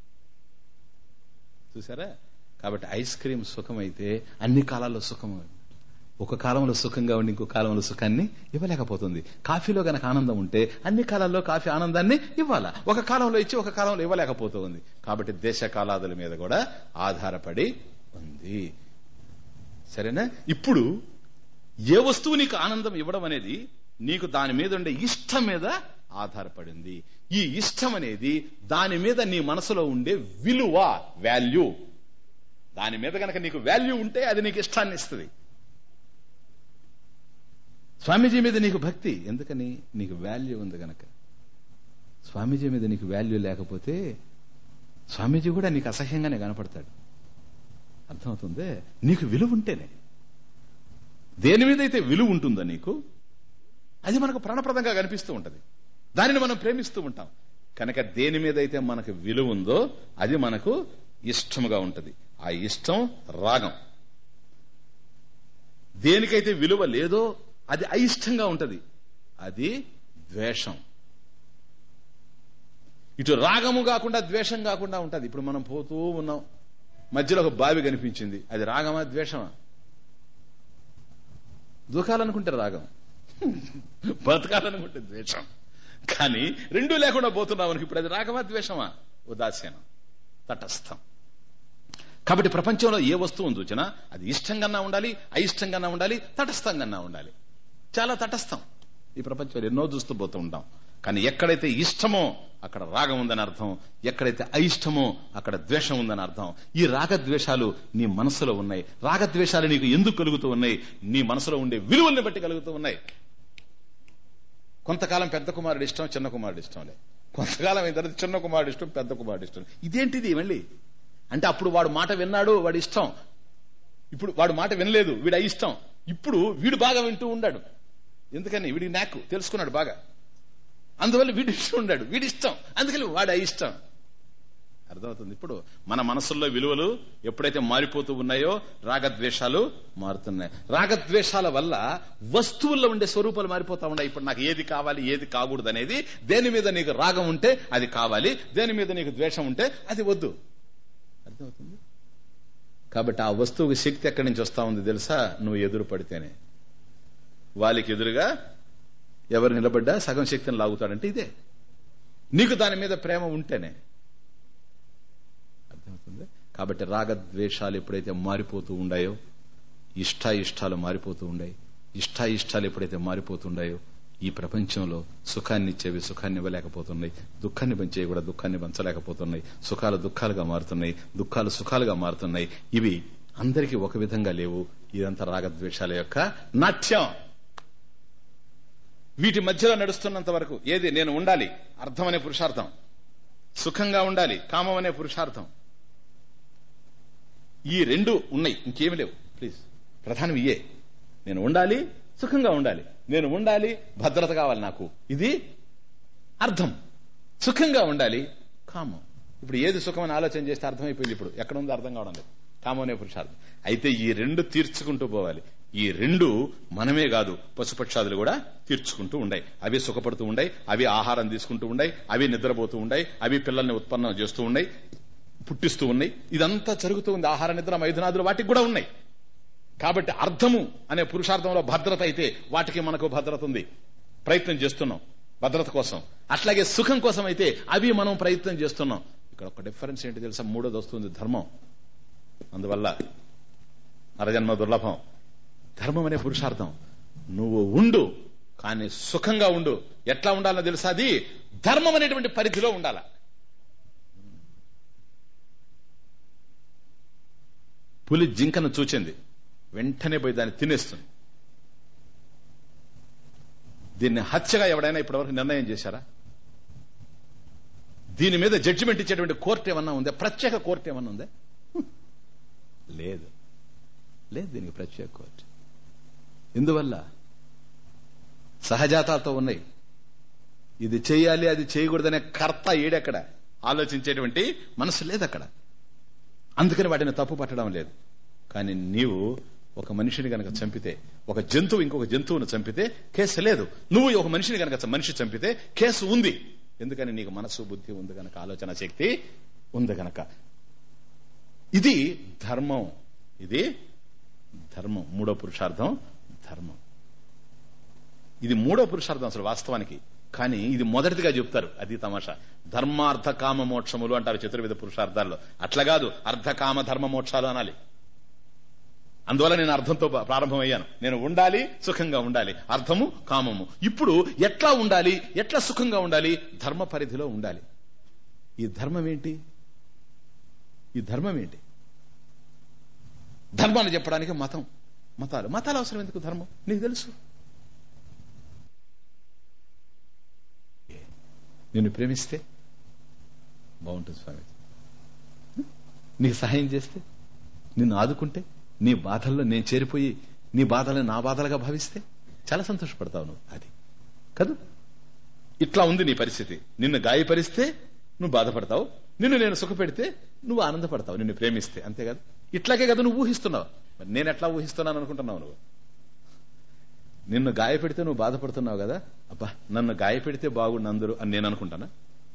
చూసారా? కాబట్టి ఐస్ క్రీమ్ సుఖం అయితే అన్ని కాలాల్లో సుఖం. ఒక కాలంలో సుఖంగా ఉండి ఇంకో కాలంలో సుఖాన్ని ఇవ్వలేకపోతుంది. కాఫీలో గనక ఆనందం ఉంటే అన్ని కాలాల్లో కాఫీ ఆనందాన్ని ఇవ్వాలా, ఒక కాలంలో ఇచ్చి ఒక కాలంలో ఇవ్వలేకపోతుంది. కాబట్టి దేశ కాలాదుల మీద కూడా ఆధారపడి ఉంది. సరేనా? ఇప్పుడు ఏ వస్తువు నీకు ఆనందం ఇవ్వడం అనేది నీకు దాని మీద ఉండే ఇష్టం మీద ఆధారపడింది. ఈ ఇష్టం అనేది దాని మీద నీ మనసులో ఉండే విలువ, వాల్యూ. దాని మీద గనక నీకు వాల్యూ ఉంటే అది నీకు ఇష్టాన్ని ఇస్తుంది. స్వామీజీ మీద నీకు భక్తి ఎందుకని? నీకు వాల్యూ ఉంది గనక. స్వామీజీ మీద నీకు వాల్యూ లేకపోతే స్వామీజీ కూడా నీకు అసహ్యంగానే కనపడతాడు. అర్థమవుతుందే? నీకు విలువ ఉంటేనే. దేని మీద అయితే విలువ ఉంటుందో నీకు, అది మనకు ప్రాణప్రదంగా కనిపిస్తూ ఉంటది. దానిని మనం ప్రేమిస్తూ ఉంటాం. కనుక దేని మీద అయితే మనకు విలువ ఉందో అది మనకు ఇష్టముగా ఉంటది. ఆ ఇష్టం రాగం. దేనికైతే విలువ లేదో అది అయిష్టంగా ఉంటది, అది ద్వేషం. ఇటు రాగము కాకుండా ద్వేషం కాకుండా ఉంటది. ఇప్పుడు మనం పోతూ ఉన్నాం, మధ్యలో ఒక బావి కనిపించింది, అది రాగమా ద్వేషమా? దూకాలనుకుంటే రాగం, బతకాలనుకుంటే ద్వేషం. కానీ రెండూ లేకుండా పోతున్నాం అనుకు ఇప్పుడు అది రాగమా ద్వేషమా? ఉదాసీనం, తటస్థం. కాబట్టి ప్రపంచంలో ఏ వస్తువు చూచినా అది ఇష్టంగా ఉండాలి, అయిష్టంగా ఉండాలి, తటస్థంగా ఉండాలి. చాలా తటస్థం ఈ ప్రపంచంలో ఎన్నో చూస్తూ పోతూ ఉంటాం. కానీ ఎక్కడైతే ఇష్టమో అక్కడ రాగం ఉందని అర్థం, ఎక్కడైతే అయిష్టమో అక్కడ ద్వేషం ఉందని అర్థం. ఈ రాగద్వేషాలు నీ మనసులో ఉన్నాయి. రాగద్వేషాలు నీకు ఎందుకు కలుగుతూ ఉన్నాయి? నీ మనసులో ఉండే విలువల్ని బట్టి కలుగుతూ ఉన్నాయి. కొంతకాలం పెద్ద కుమారుడు ఇష్టం, చిన్న కుమారుడు ఇష్టంలే. కొంతకాలం అయిన తర్వాత చిన్న కుమారుడు ఇష్టం, పెద్ద కుమారుడు ఇష్టం. ఇదేంటిది మళ్ళీ అంటే అప్పుడు వాడు మాట విన్నాడు, వాడి ఇష్టం. ఇప్పుడు వాడు మాట వినలేదు, వీడు అయిష్టం. ఇప్పుడు వీడు బాగా వింటూ ఉన్నాడు. ఎందుకని? వీడి నాకు తెలుసుకున్నాడు బాగా, అందువల్ల వీడి ఇష్టం ఉన్నాడు, వీడి ఇష్టం, అందుకని వాడు అయిష్టం. అర్థమవుతుంది? ఇప్పుడు మన మనసుల్లో విలువలు ఎప్పుడైతే మారిపోతూ ఉన్నాయో రాగద్వేషాలు మారుతున్నాయి. రాగద్వేషాల వల్ల వస్తువుల్లో ఉండే స్వరూపాలు మారిపోతా ఉన్నాయి. ఇప్పుడు నాకు ఏది కావాలి, ఏది కాకూడదు అనేది, దేని మీద నీకు రాగం ఉంటే అది కావాలి, దేని మీద నీకు ద్వేషం ఉంటే అది వద్దు. అర్థమవుతుంది? కాబట్టి ఆ వస్తువుకి శక్తి ఎక్కడి నుంచి వస్తా ఉంది తెలుసా? నువ్వు ఎదురు పడితేనే. వాళ్ళకి ఎదురుగా ఎవరు నిలబడ్డా సగం శక్తిని లాగుతాడంటే ఇదే. నీకు దాని మీద ప్రేమ ఉంటేనే. అర్థమవుతుంది? కాబట్టి రాగద్వేషాలు ఎప్పుడైతే మారిపోతూ ఉండాయో, ఇష్టాయిష్టాలు మారిపోతూ ఉండాయి, ఇష్టాయిష్టాలు ఎప్పుడైతే మారిపోతుండాయో ఈ ప్రపంచంలో సుఖాన్ని ఇచ్చేవి సుఖాన్ని ఇవ్వలేకపోతున్నాయి, దుఃఖాన్ని పంచేవి కూడా దుఃఖాన్ని పంచలేకపోతున్నాయి, సుఖాలు దుఃఖాలుగా మారుతున్నాయి, దుఃఖాలు సుఖాలుగా మారుతున్నాయి. ఇవి అందరికీ ఒక విధంగా లేవు. ఇదంతా రాగద్వేషాల యొక్క నాట్యం. వీటి మధ్యలో నడుస్తున్నంత వరకు ఏది? నేను ఉండాలి, అర్థం అనే పురుషార్థం, సుఖంగా ఉండాలి, కామం అనే పురుషార్థం. ఈ రెండు ఉన్నాయి, ఇంకేమి లేవు. ప్లీజ్, ప్రధానం ఇయే. నేను ఉండాలి, సుఖంగా ఉండాలి, నేను ఉండాలి, భద్రత కావాలి నాకు, ఇది అర్థం. సుఖంగా ఉండాలి, కామం. ఇప్పుడు ఏది సుఖమని ఆలోచన చేస్తే అర్థమైపోయింది. ఇప్పుడు ఎక్కడ ఉందో అర్థం కావడం లేదు. కామం అనే పురుషార్థం. అయితే ఈ రెండు తీర్చుకుంటూ పోవాలి. ఈ రెండు మనమే కాదు, పశుపక్షాదులు కూడా తీర్చుకుంటూ ఉన్నాయి. అవి సుఖపడుతూ ఉన్నాయి, అవి ఆహారం తీసుకుంటూ ఉన్నాయి, అవి నిద్రపోతూ ఉన్నాయి, అవి పిల్లల్ని ఉత్పన్నం చేస్తూ ఉన్నాయి, పుట్టిస్తూ ఉన్నాయి. ఇదంతా జరుగుతూ ఉంది. ఆహార నిద్ర మైథునాదులు వాటికి కూడా ఉన్నాయి. కాబట్టి అర్థము అనే పురుషార్థంలో భద్రత అయితే వాటికి మనకు భద్రత ఉంది, ప్రయత్నం చేస్తున్నాం భద్రత కోసం. అట్లాగే సుఖం కోసం అయితే అవి మనం ప్రయత్నం చేస్తున్నాం. ఇక్కడ ఒక డిఫరెన్స్ ఏంటి తెలుసా? మూడోది వస్తుంది ధర్మం. అందువల్ల నరజన్మ దుర్లభం. ధర్మం అనే పురుషార్థం నువ్వు ఉండు, కానీ సుఖంగా ఉండు. ఎట్లా ఉండాలో తెలుసా? అది ధర్మం అనేటువంటి పరిధిలో ఉండాల. పులి జింకను చూచింది, వెంటనే పోయి దాన్ని తినేస్తుంది. దీన్ని హత్యగా ఎవడైనా ఇప్పటివరకు నిర్ణయం చేశారా? దీని మీద జడ్జిమెంట్ ఇచ్చేటువంటి కోర్టు ఏమన్నా ఉందా? ప్రత్యేక కోర్టు ఏమన్నా ఉందా? లేదు, లేదు దీనికి ప్రత్యేక కోర్టు. ఎందువల్ల? సహజాతాలతో ఉన్నాయి. ఇది చేయాలి, అది చేయకూడదనే కర్త ఏడెక్కడ, ఆలోచించేటువంటి మనసు లేదు అక్కడ. అందుకని వాటిని తప్పు పట్టడం లేదు. కానీ నీవు ఒక మనిషిని గనక చంపితే, ఒక జంతువు ఇంకొక జంతువును చంపితే కేసు లేదు. నువ్వు ఒక మనిషిని గనక మనిషి చంపితే కేసు ఉంది. ఎందుకని? నీకు మనసు బుద్ధి ఉంది గనక, ఆలోచన శక్తి ఉంది గనక. ఇది ధర్మం. ఇది ధర్మం. మూడో పురుషార్థం ధర్మం. ఇది మూడో పురుషార్థం అసలు వాస్తవానికి. కానీ ఇది మొదటిదిగా చెప్తారు. అది తమాషా. ధర్మార్థ కామ మోక్షములు అంటారు చతుర్విధ పురుషార్థాల్లో. అట్లా కాదు, అర్ధకామ ధర్మ మోక్షాలు అనాలి. అందువల్ల నేను అర్థంతో ప్రారంభమయ్యాను. నేను ఉండాలి, సుఖంగా ఉండాలి, అర్థము కామము. ఇప్పుడు ఎట్లా ఉండాలి, ఎట్లా సుఖంగా ఉండాలి? ధర్మ పరిధిలో ఉండాలి. ఈ ధర్మం ఏంటి? ఈ ధర్మం ఏంటి? ధర్మాన్ని చెప్పడానికి మతం, మతాలు. మతాలు అవసరం ఎందుకు? ధర్మం నీకు తెలుసు. నిన్ను ప్రేమిస్తే బాగుంటుంది స్వామి, నీకు సహాయం చేస్తే, నిన్ను ఆదుకుంటే, నీ బాధల్లో నేను చేరిపోయి నీ బాధలను నా బాధలుగా భావిస్తే చాలా సంతోషపడతావు నువ్వు. అది కాదు. ఇట్లా ఉంది నీ పరిస్థితి. నిన్ను గాయపరిస్తే నువ్వు బాధపడతావు, నిన్ను నేను సుఖపెడితే నువ్వు ఆనందపడతావు, నిన్ను ప్రేమిస్తే. అంతేకాదు. ఇట్లాగే కదా నువ్వు ఊహిస్తున్నావు. మరి నేను ఎట్లా ఊహిస్తున్నాను అనుకుంటున్నావు నువ్వు? నిన్ను గాయపెడితే నువ్వు బాధపడుతున్నావు కదా, అబ్బా నన్ను గాయపెడితే బాగుండు అందరూ అని నేను అనుకుంటానా?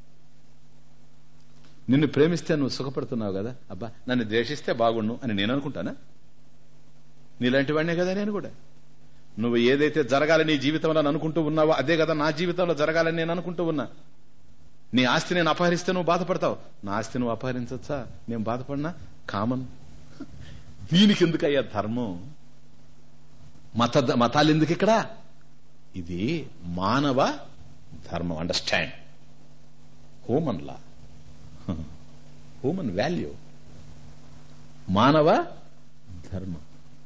నిన్ను ప్రేమిస్తే నువ్వు సుఖపడుతున్నావు కదా, అబ్బా నన్ను ద్వేషిస్తే బాగుండు అని నేను అనుకుంటానా? నీలాంటి వాడినే కదా నేను కూడా. నువ్వు ఏదైతే జరగాలని నీ జీవితంలో అనుకుంటూ ఉన్నావో అదే కదా నా జీవితంలో జరగాలని నేను అనుకుంటూ ఉన్నా. నీ ఆస్తి నేను అపహరిస్తే నువ్వు బాధపడతావు, నా ఆస్తి నువ్వు అపహరించొచ్చా? నేను బాధపడినా కామన్. దీనికి ఎందుకయ్యా ధర్మం? మత మతాలు ఎందుకు ఇక్కడ? ఇది మానవ ధర్మం. Understand? Human law, human value, మానవ ధర్మం.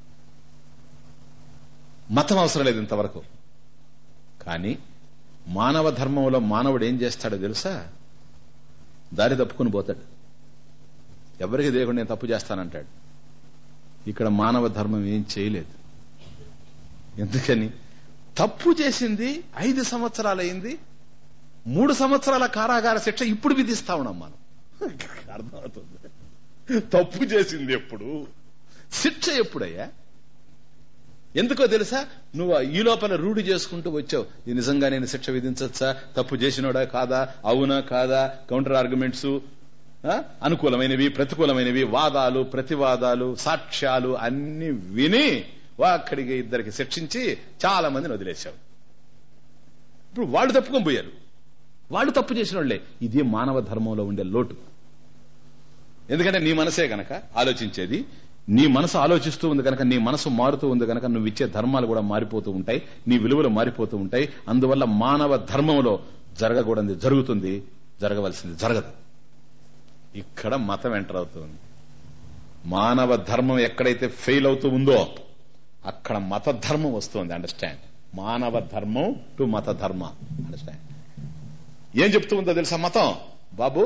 మతం అవసరం లేదు ఇంతవరకు. కానీ మానవ ధర్మంలో మానవుడు ఏం చేస్తాడో తెలుసా? దారి తప్పుకుని పోతాడు. ఎవరికి తెలియకుండా నేను తప్పు చేస్తానంటాడు. ఇక్కడ మానవ ధర్మం ఏం చేయలేదు. ఎందుకని? తప్పు చేసింది ఐదు సంవత్సరాలైంది, మూడు సంవత్సరాల కారాగార శిక్ష ఇప్పుడు విధిస్తా ఉన్నాం మనం. అర్థమవుతుంది? తప్పు చేసింది ఎప్పుడు, శిక్ష ఎప్పుడయ్యా? ఎందుకో తెలుసా? నువ్వు ఈ లోపల రూఢి చేసుకుంటూ వచ్చావు. ఇది నిజంగా నేను శిక్ష విధించచ్చా, తప్పు చేసినోడా కాదా, అవునా కాదా, కౌంటర్ ఆర్గ్యుమెంట్స్, అనుకూలమైనవి ప్రతికూలమైనవి, వాదాలు ప్రతివాదాలు, సాక్ష్యాలు అన్ని విని అక్కడికి ఇద్దరికి శిక్షించి చాలా మందిని వదిలేశావు. ఇప్పుడు వాళ్ళు తప్పుకొని పోయారు, వాళ్ళు తప్పు చేసిన వాళ్లే. ఇది మానవ ధర్మంలో ఉండే లోటు. ఎందుకంటే నీ మనసే గనక ఆలోచించేది, నీ మనసు ఆలోచిస్తూ ఉంది కనుక, నీ మనసు మారుతూ ఉంది కనుక నువ్వు ఇచ్చే ధర్మాలు కూడా మారిపోతూ ఉంటాయి, నీ విలువలు మారిపోతూ ఉంటాయి. అందువల్ల మానవ ధర్మంలో జరగకూడదు జరుగుతుంది, జరగవలసింది జరగదు. ఇక్కడ మతం ఎంటర్ అవుతుంది. మానవ ధర్మం ఎక్కడైతే ఫెయిల్ అవుతూ ఉందో అక్కడ మత ధర్మం వస్తుంది. అండర్స్టాండ్? మానవ ధర్మం టు మత ధర్మ. అండర్స్టాండ్? ఏం చెప్తూ ఉందో తెలుసా మతం? బాబు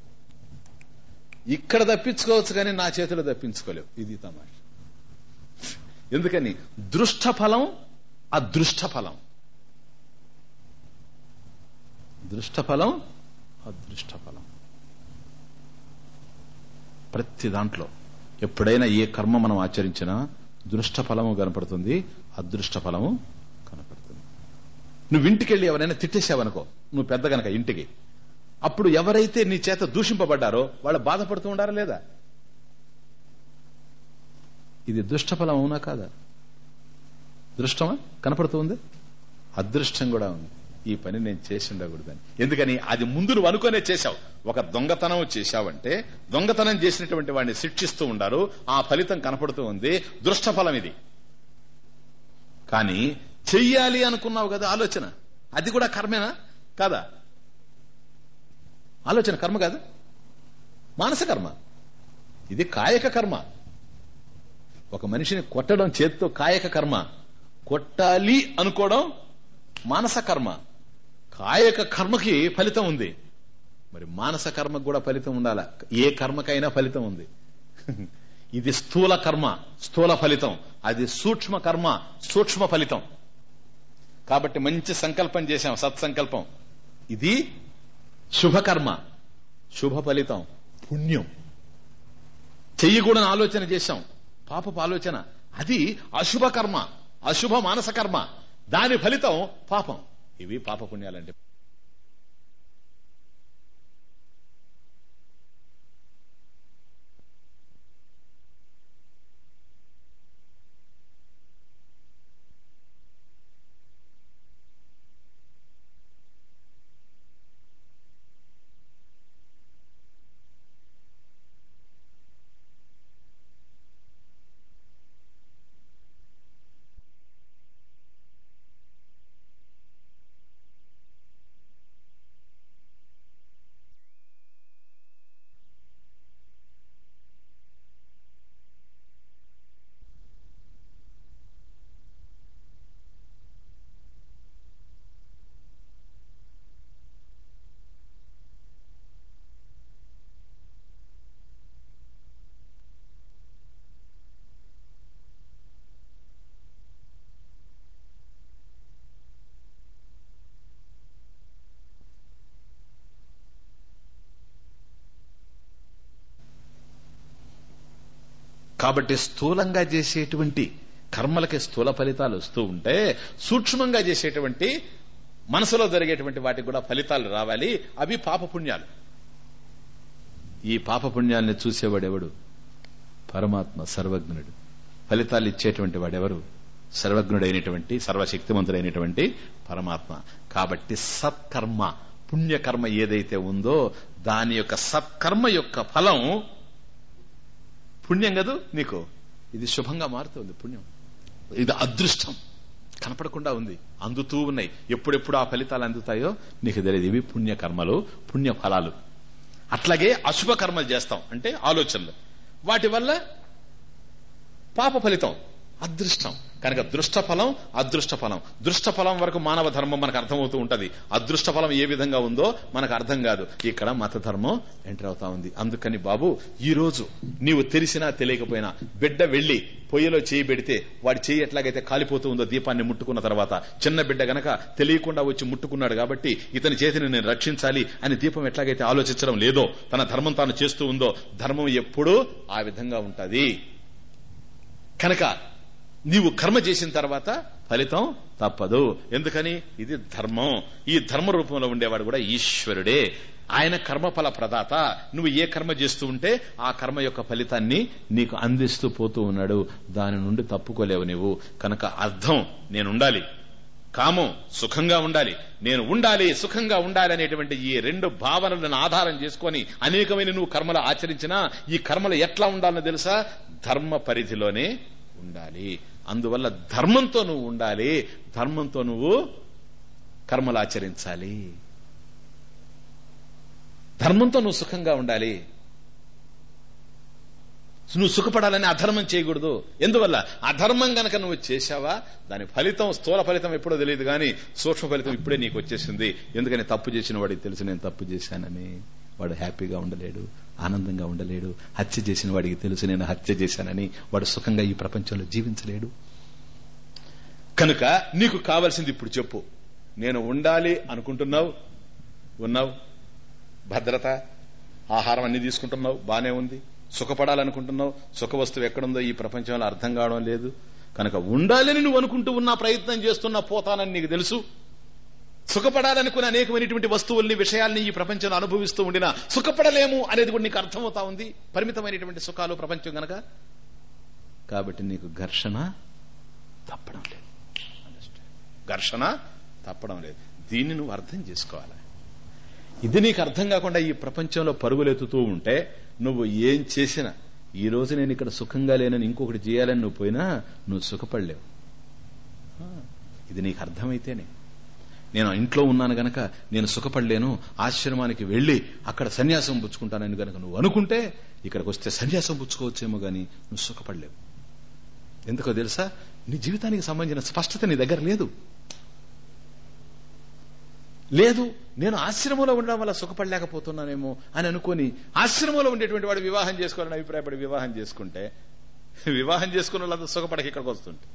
ఇక్కడ తప్పించుకోవచ్చు కానీ నా చేతిలో తప్పించుకోలేవు. ఇది తమాష. ఎందుకని? దృష్ట ఫలం అదృష్ట ఫలం, దృష్ట ఫలం అదృష్ట ఫలం. ప్రతి దాంట్లో ఎప్పుడైనా ఏ కర్మ మనం ఆచరించినా దృష్ట ఫలము కనపడుతుంది, అదృష్ట ఫలము కనపడుతుంది. నువ్వు ఇంటికి వెళ్ళి ఎవరైనా తిట్టేసావనుకో, నువ్వు పెద్ద గనక ఇంటికి, అప్పుడు ఎవరైతే నీ చేత దూషింపబడ్డారో వాళ్ళు బాధపడుతూ ఉండారా లేదా? ఇది దుష్టఫలం అవునా కాదా? దృష్టమా కనపడుతూ ఉంది, అదృష్టం కూడా ఉంది. ఈ పని నేను చేసి ఉండకూడదని. ఎందుకని? అది ముందు నువ్వు అనుకునే చేశావు. ఒక దొంగతనం చేశావంటే దొంగతనం చేసినటువంటి వాడిని శిక్షిస్తూ ఉండారు, ఆ ఫలితం కనపడుతూ ఉంది, దృష్టఫలం ఇది. కానీ చెయ్యాలి అనుకున్నావు కదా ఆలోచన, అది కూడా కర్మేనా కాదా? ఆలోచన కర్మ కాదు, మానస కర్మ. ఇది కాయక కర్మ. ఒక మనిషిని కొట్టడం చేత్తో కాయక కర్మ, కొట్టాలి అనుకోవడం మానస కర్మ. కాయక కర్మకి ఫలితం ఉంది, మరి మానస కర్మకు కూడా ఫలితం ఉండాలా? ఏ కర్మకైనా ఫలితం ఉంది. ఇది స్థూల కర్మ, స్థూల ఫలితం. అది సూక్ష్మ కర్మ, సూక్ష్మ ఫలితం. కాబట్టి మంచి సంకల్పం చేశాం, సత్సంకల్పం. ఇది శుభకర్మ, శుభ ఫలితం, పుణ్యం. చెయ్యకూడని ఆలోచన చేశాం, పాపపు ఆలోచన, అది అశుభ కర్మ, అశుభ మానస కర్మ. దాని ఫలితం పాపం. ఇవి పాప పుణ్యాలంటే. కాబట్టి స్థూలంగా చేసేటువంటి కర్మలకి స్థూల ఫలితాలు వస్తూ ఉంటే, సూక్ష్మంగా చేసేటువంటి మనసులో జరిగేటువంటి వాటికి కూడా ఫలితాలు రావాలి. అవి పాపపుణ్యాలు. ఈ పాపపుణ్యాలని చూసేవాడెవడు? పరమాత్మ, సర్వజ్ఞుడు. ఫలితాలు ఇచ్చేటువంటి వాడెవరు? సర్వజ్ఞుడైనటువంటి, సర్వశక్తిమంతుడైనటువంటి పరమాత్మ. కాబట్టి సత్కర్మ, పుణ్యకర్మ ఏదైతే ఉందో దాని యొక్క సత్కర్మ యొక్క ఫలం పుణ్యం కదూ నీకు. ఇది శుభంగా మారుతుంది పుణ్యం. ఇది అదృష్టం, కనపడకుండా ఉంది, అందుతూ ఉన్నాయి. ఎప్పుడెప్పుడు ఆ ఫలితాలు అందుతాయో నీకు తెలియదు. ఇవి పుణ్యకర్మలు, పుణ్య ఫలాలు. అట్లాగే అశుభ కర్మలు చేస్తాం అంటే ఆలోచనలు, వాటి వల్ల పాప ఫలితం, అదృష్టం. కనుక దృష్ట ఫలం, అదృష్ట ఫలం. దృష్ట ఫలం వరకు మానవ ధర్మం మనకు అర్థమవుతూ ఉంటది. అదృష్ట ఫలం ఏ విధంగా ఉందో మనకు అర్థం కాదు. ఇక్కడ మత ధర్మం ఎంటర్ అవుతా ఉంది. అందుకని బాబు, ఈ రోజు నీవు తెలిసినా తెలియకపోయినా బిడ్డ వెళ్లి పొయ్యిలో చేయి పెడితే వాడి చేయి ఎట్లాగైతే కాలిపోతూ ఉందో దీపాన్ని ముట్టుకున్న తర్వాత, చిన్న బిడ్డ గనక తెలియకుండా వచ్చి ముట్టుకున్నాడు కాబట్టి ఇతని చేతిని నేను రక్షించాలి అని దీపం ఎట్లాగైతే ఆలోచించడం లేదో, తన ధర్మం తాను చేస్తూ ఉందో, ధర్మం ఎప్పుడూ ఆ విధంగా ఉంటది. కనుక నీవు కర్మ చేసిన తర్వాత ఫలితం తప్పదు. ఎందుకని? ఇది ధర్మం. ఈ ధర్మ రూపంలో ఉండేవాడు కూడా ఈశ్వరుడే. ఆయన కర్మఫల ప్రదాత. నువ్వు ఏ కర్మ చేస్తూ ఉంటే ఆ కర్మ యొక్క ఫలితాన్ని నీకు అందిస్తూ పోతూ ఉన్నాడు. దాని నుండి తప్పుకోలేవు నీవు. కనుక అర్థం, నేను ఉండాలి, కామం సుఖంగా ఉండాలి, నేను ఉండాలి సుఖంగా ఉండాలి అనేటువంటి ఈ రెండు భావనలను ఆధారం చేసుకొని అనేకమైన నువ్వు కర్మలు ఆచరించినా ఈ కర్మలు ఎట్లా ఉండాలని తెలుసా? ధర్మ పరిధిలోనే ఉండాలి. అందువల్ల ధర్మంతో నువ్వు ఉండాలి, ధర్మంతో నువ్వు కర్మలు ఆచరించాలి, ధర్మంతో నువ్వు సుఖంగా ఉండాలి. నువ్వు సుఖపడాలని అధర్మం చేయకూడదు. ఎందువల్ల? అధర్మం గనక నువ్వు చేశావా దాని ఫలితం, స్థూల ఫలితం ఎప్పుడో తెలియదు కానీ సూక్ష్మ ఫలితం ఇప్పుడే నీకు వచ్చేసింది. ఎందుకని? తప్పు చేసిన వాడికి తెలుసు నేను తప్పు చేశానని. వాడు హ్యాపీగా ఉండలేడు, ఆనందంగా ఉండలేడు. హత్య చేసిన వాడికి తెలుసు నేను హత్య చేశానని. వాడు సుఖంగా ఈ ప్రపంచంలో జీవించలేడు. కనుక నీకు కావాల్సింది ఇప్పుడు చెప్పు. నేను ఉండాలి అనుకుంటున్నావు, ఉన్నావు, భద్రత, ఆహారం అన్ని తీసుకుంటున్నావు, బానే ఉంది. సుఖపడాలనుకుంటున్నావు, సుఖ వస్తువు ఎక్కడుందో ఈ ప్రపంచంలో అర్థం కావడం లేదు. కనుక ఉండాలని నువ్వు అనుకుంటూ ఉన్నా, ప్రయత్నం చేస్తున్నా, పోతానని నీకు తెలుసు. సుఖపడాలనుకున్న అనేకమైనటువంటి వస్తువుల్ని విషయాల్ని ఈ ప్రపంచంలో అనుభవిస్తూ ఉండినా సుఖపడలేము అనేది కూడా నీకు అర్థమవుతా ఉంది. పరిమితమైనటువంటి సుఖాలు ప్రపంచం గనక. కాబట్టి నీకు ఘర్షణ తప్పడం లేదు. ఘర్షణ తప్పడం లేదు. దీన్ని నువ్వు అర్థం చేసుకోవాలి. ఇది నీకు అర్థం కాకుండా ఈ ప్రపంచంలో పరుగులెత్తుతూ ఉంటే నువ్వు ఏం చేసినా, ఈ రోజు నేను ఇక్కడ సుఖంగా లేనని ఇంకొకటి చేయాలని నువ్వు పోయినా నువ్వు సుఖపడలేవు. ఇది నీకు అర్థమైతేనే. నేను ఇంట్లో ఉన్నాను గనక నేను సుఖపడలేను, ఆశ్రమానికి వెళ్లి అక్కడ సన్యాసం పుచ్చుకుంటానని గనక నువ్వు అనుకుంటే ఇక్కడికి వస్తే సన్యాసం పుచ్చుకోవచ్చేమో గాని నువ్వు సుఖపడలేవు. ఎందుకో తెలుసా? నీ జీవితానికి సంబంధించిన స్పష్టత నీ దగ్గర లేదు. లేదు నేను ఆశ్రమంలో ఉండడం వల్ల సుఖపడలేకపోతున్నానేమో అని అనుకుని ఆశ్రమంలో ఉండేటువంటి వాడు వివాహం చేసుకోవాలని అభిప్రాయపడి వివాహం చేసుకుంటే వివాహం చేసుకున్న వాళ్ళంతా సుఖపడక ఇక్కడికి వస్తుంటే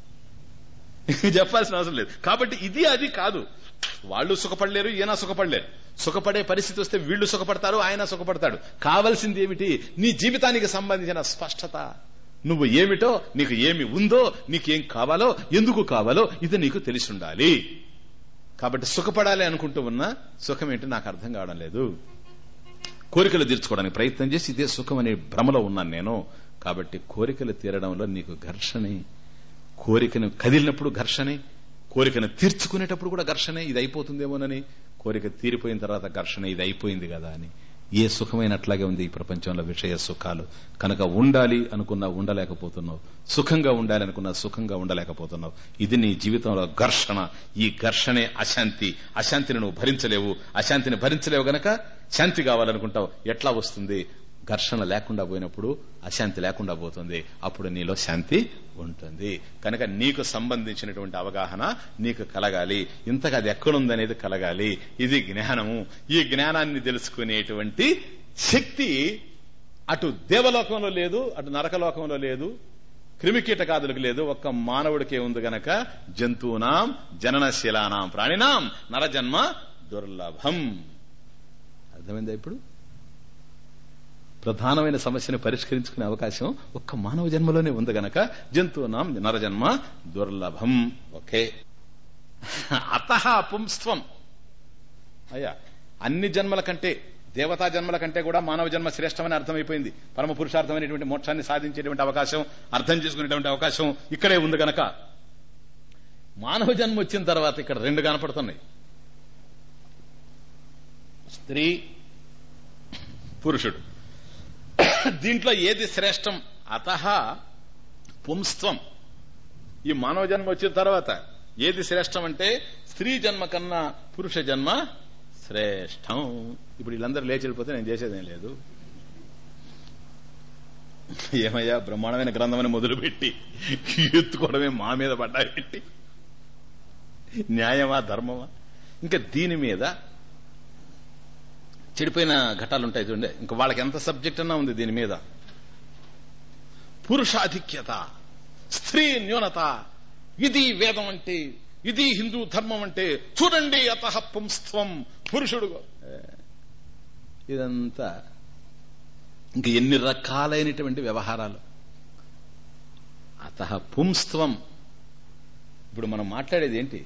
చెప్పాల్సిన అవసరం లేదు. కాబట్టి ఇది అది కాదు. వాళ్ళు సుఖపడలేరు, ఈయన సుఖపడలేరు. సుఖపడే పరిస్థితి వస్తే వీళ్ళు సుఖపడతారు, ఆయన సుఖపడతాడు. కావలసింది ఏమిటి? నీ జీవితానికి సంబంధించిన స్పష్టత. నువ్వు ఏమిటో, నీకు ఏమి ఉందో, నీకేం కావాలో, ఎందుకు కావాలో ఇది నీకు తెలిసి ఉండాలి. కాబట్టి సుఖపడాలి అనుకుంటూ ఉన్నా సుఖం ఏంటి నాకు అర్థం కావడం లేదు. కోరికలు తీర్చుకోవడానికి ప్రయత్నం చేసి ఇదే సుఖం అనే భ్రమలో ఉన్నాను నేను. కాబట్టి కోరికలు తీరడంలో నీకు ఘర్షణే. కోరికను కదిలినప్పుడు ఘర్షణే, కోరికను తీర్చుకునేటప్పుడు కూడా ఘర్షణే. ఇది అయిపోతుందేమోనని, కోరిక తీరిపోయిన తర్వాత ఘర్షణ, ఇది అయిపోయింది కదా అని. ఏ సుఖమైనట్లాగే ఉంది ఈ ప్రపంచంలో విషయ సుఖాలు. కనుక ఉండాలి అనుకున్నా ఉండలేకపోతున్నావు, సుఖంగా ఉండాలి అనుకున్నా సుఖంగా ఉండలేకపోతున్నావు. ఇది నీ జీవితంలో ఘర్షణ. ఈ ఘర్షణే అశాంతి. అశాంతిని నువ్వు భరించలేవు. అశాంతిని భరించలేవు గనక శాంతి కావాలనుకుంటావు. ఎట్లా వస్తుంది? ఘర్షణ లేకుండా పోయినప్పుడు అశాంతి లేకుండా పోతుంది. అప్పుడు నీలో శాంతి ఉంటుంది. కనుక నీకు సంబంధించినటువంటి అవగాహన నీకు కలగాలి. ఇంతగా అది ఎక్కడుందనేది కలగాలి. ఇది జ్ఞానము. ఈ జ్ఞానాన్ని తెలుసుకునేటువంటి శక్తి అటు దేవలోకంలో లేదు, అటు నరకలోకంలో లేదు, క్రిమికీటకాదులకు లేదు. ఒక్క మానవుడికే ఉంది గనక జంతువునాం జననశీలానాం ప్రాణినాం నరజన్మ దుర్లభం. అర్థమైందా? ఇప్పుడు ప్రధానమైన సమస్యను పరిష్కరించుకునే అవకాశం ఒక్క మానవ జన్మలోనే ఉంది గనక జంతువునాం నరజన్మ దుర్లభం. ఓకే. అతః పుంస్త్వం. అయ్యా, అన్ని జన్మల కంటే, దేవతా జన్మల కంటే కూడా మానవ జన్మ శ్రేష్టమని అర్థమైపోయింది. పరమ పురుషార్థమైనటువంటి మోక్షాన్ని సాధించేటువంటి అవకాశం, అర్థం చేసుకునేటువంటి అవకాశం ఇక్కడే ఉంది గనక మానవ జన్మ వచ్చిన తర్వాత ఇక్కడ రెండు కనపడుతున్నాయి, స్త్రీ, పురుషుడు. దీంట్లో ఏది శ్రేష్టం? అతః పుంస్త్వం. ఈ మానవ జన్మ వచ్చిన తర్వాత ఏది శ్రేష్టం అంటే స్త్రీ జన్మ కన్నా పురుష జన్మ శ్రేష్టం. ఇప్పుడు వీళ్ళందరూ లేచి వెళ్ళిపోతే నేను చేసేదేం లేదు. ఏమయ్యా, బ్రహ్మాండమైన గ్రంథమని మొదలుపెట్టి ఎత్తుకోవడమే మా మీద పడ్డాయి. న్యాయమా, ధర్మమా? ఇంకా దీని మీద చెడిపోయిన ఘటాలుంటాయి చూడండి. ఇంకా వాళ్ళకి ఎంత సబ్జెక్ట్ అన్నా ఉంది దీని మీద. పురుషాధిక్యత, స్త్రీ న్యూనత, ఇది వేదం అంటే, ఇది హిందూ ధర్మం అంటే, చూడండి అతః పుంస్త్వం, పురుషుడు. ఇదంతా ఇంక ఎన్ని రకాలైనటువంటి వ్యవహారాలు. అతః పుంస్త్వం. ఇప్పుడు మనం మాట్లాడేది ఏంటి?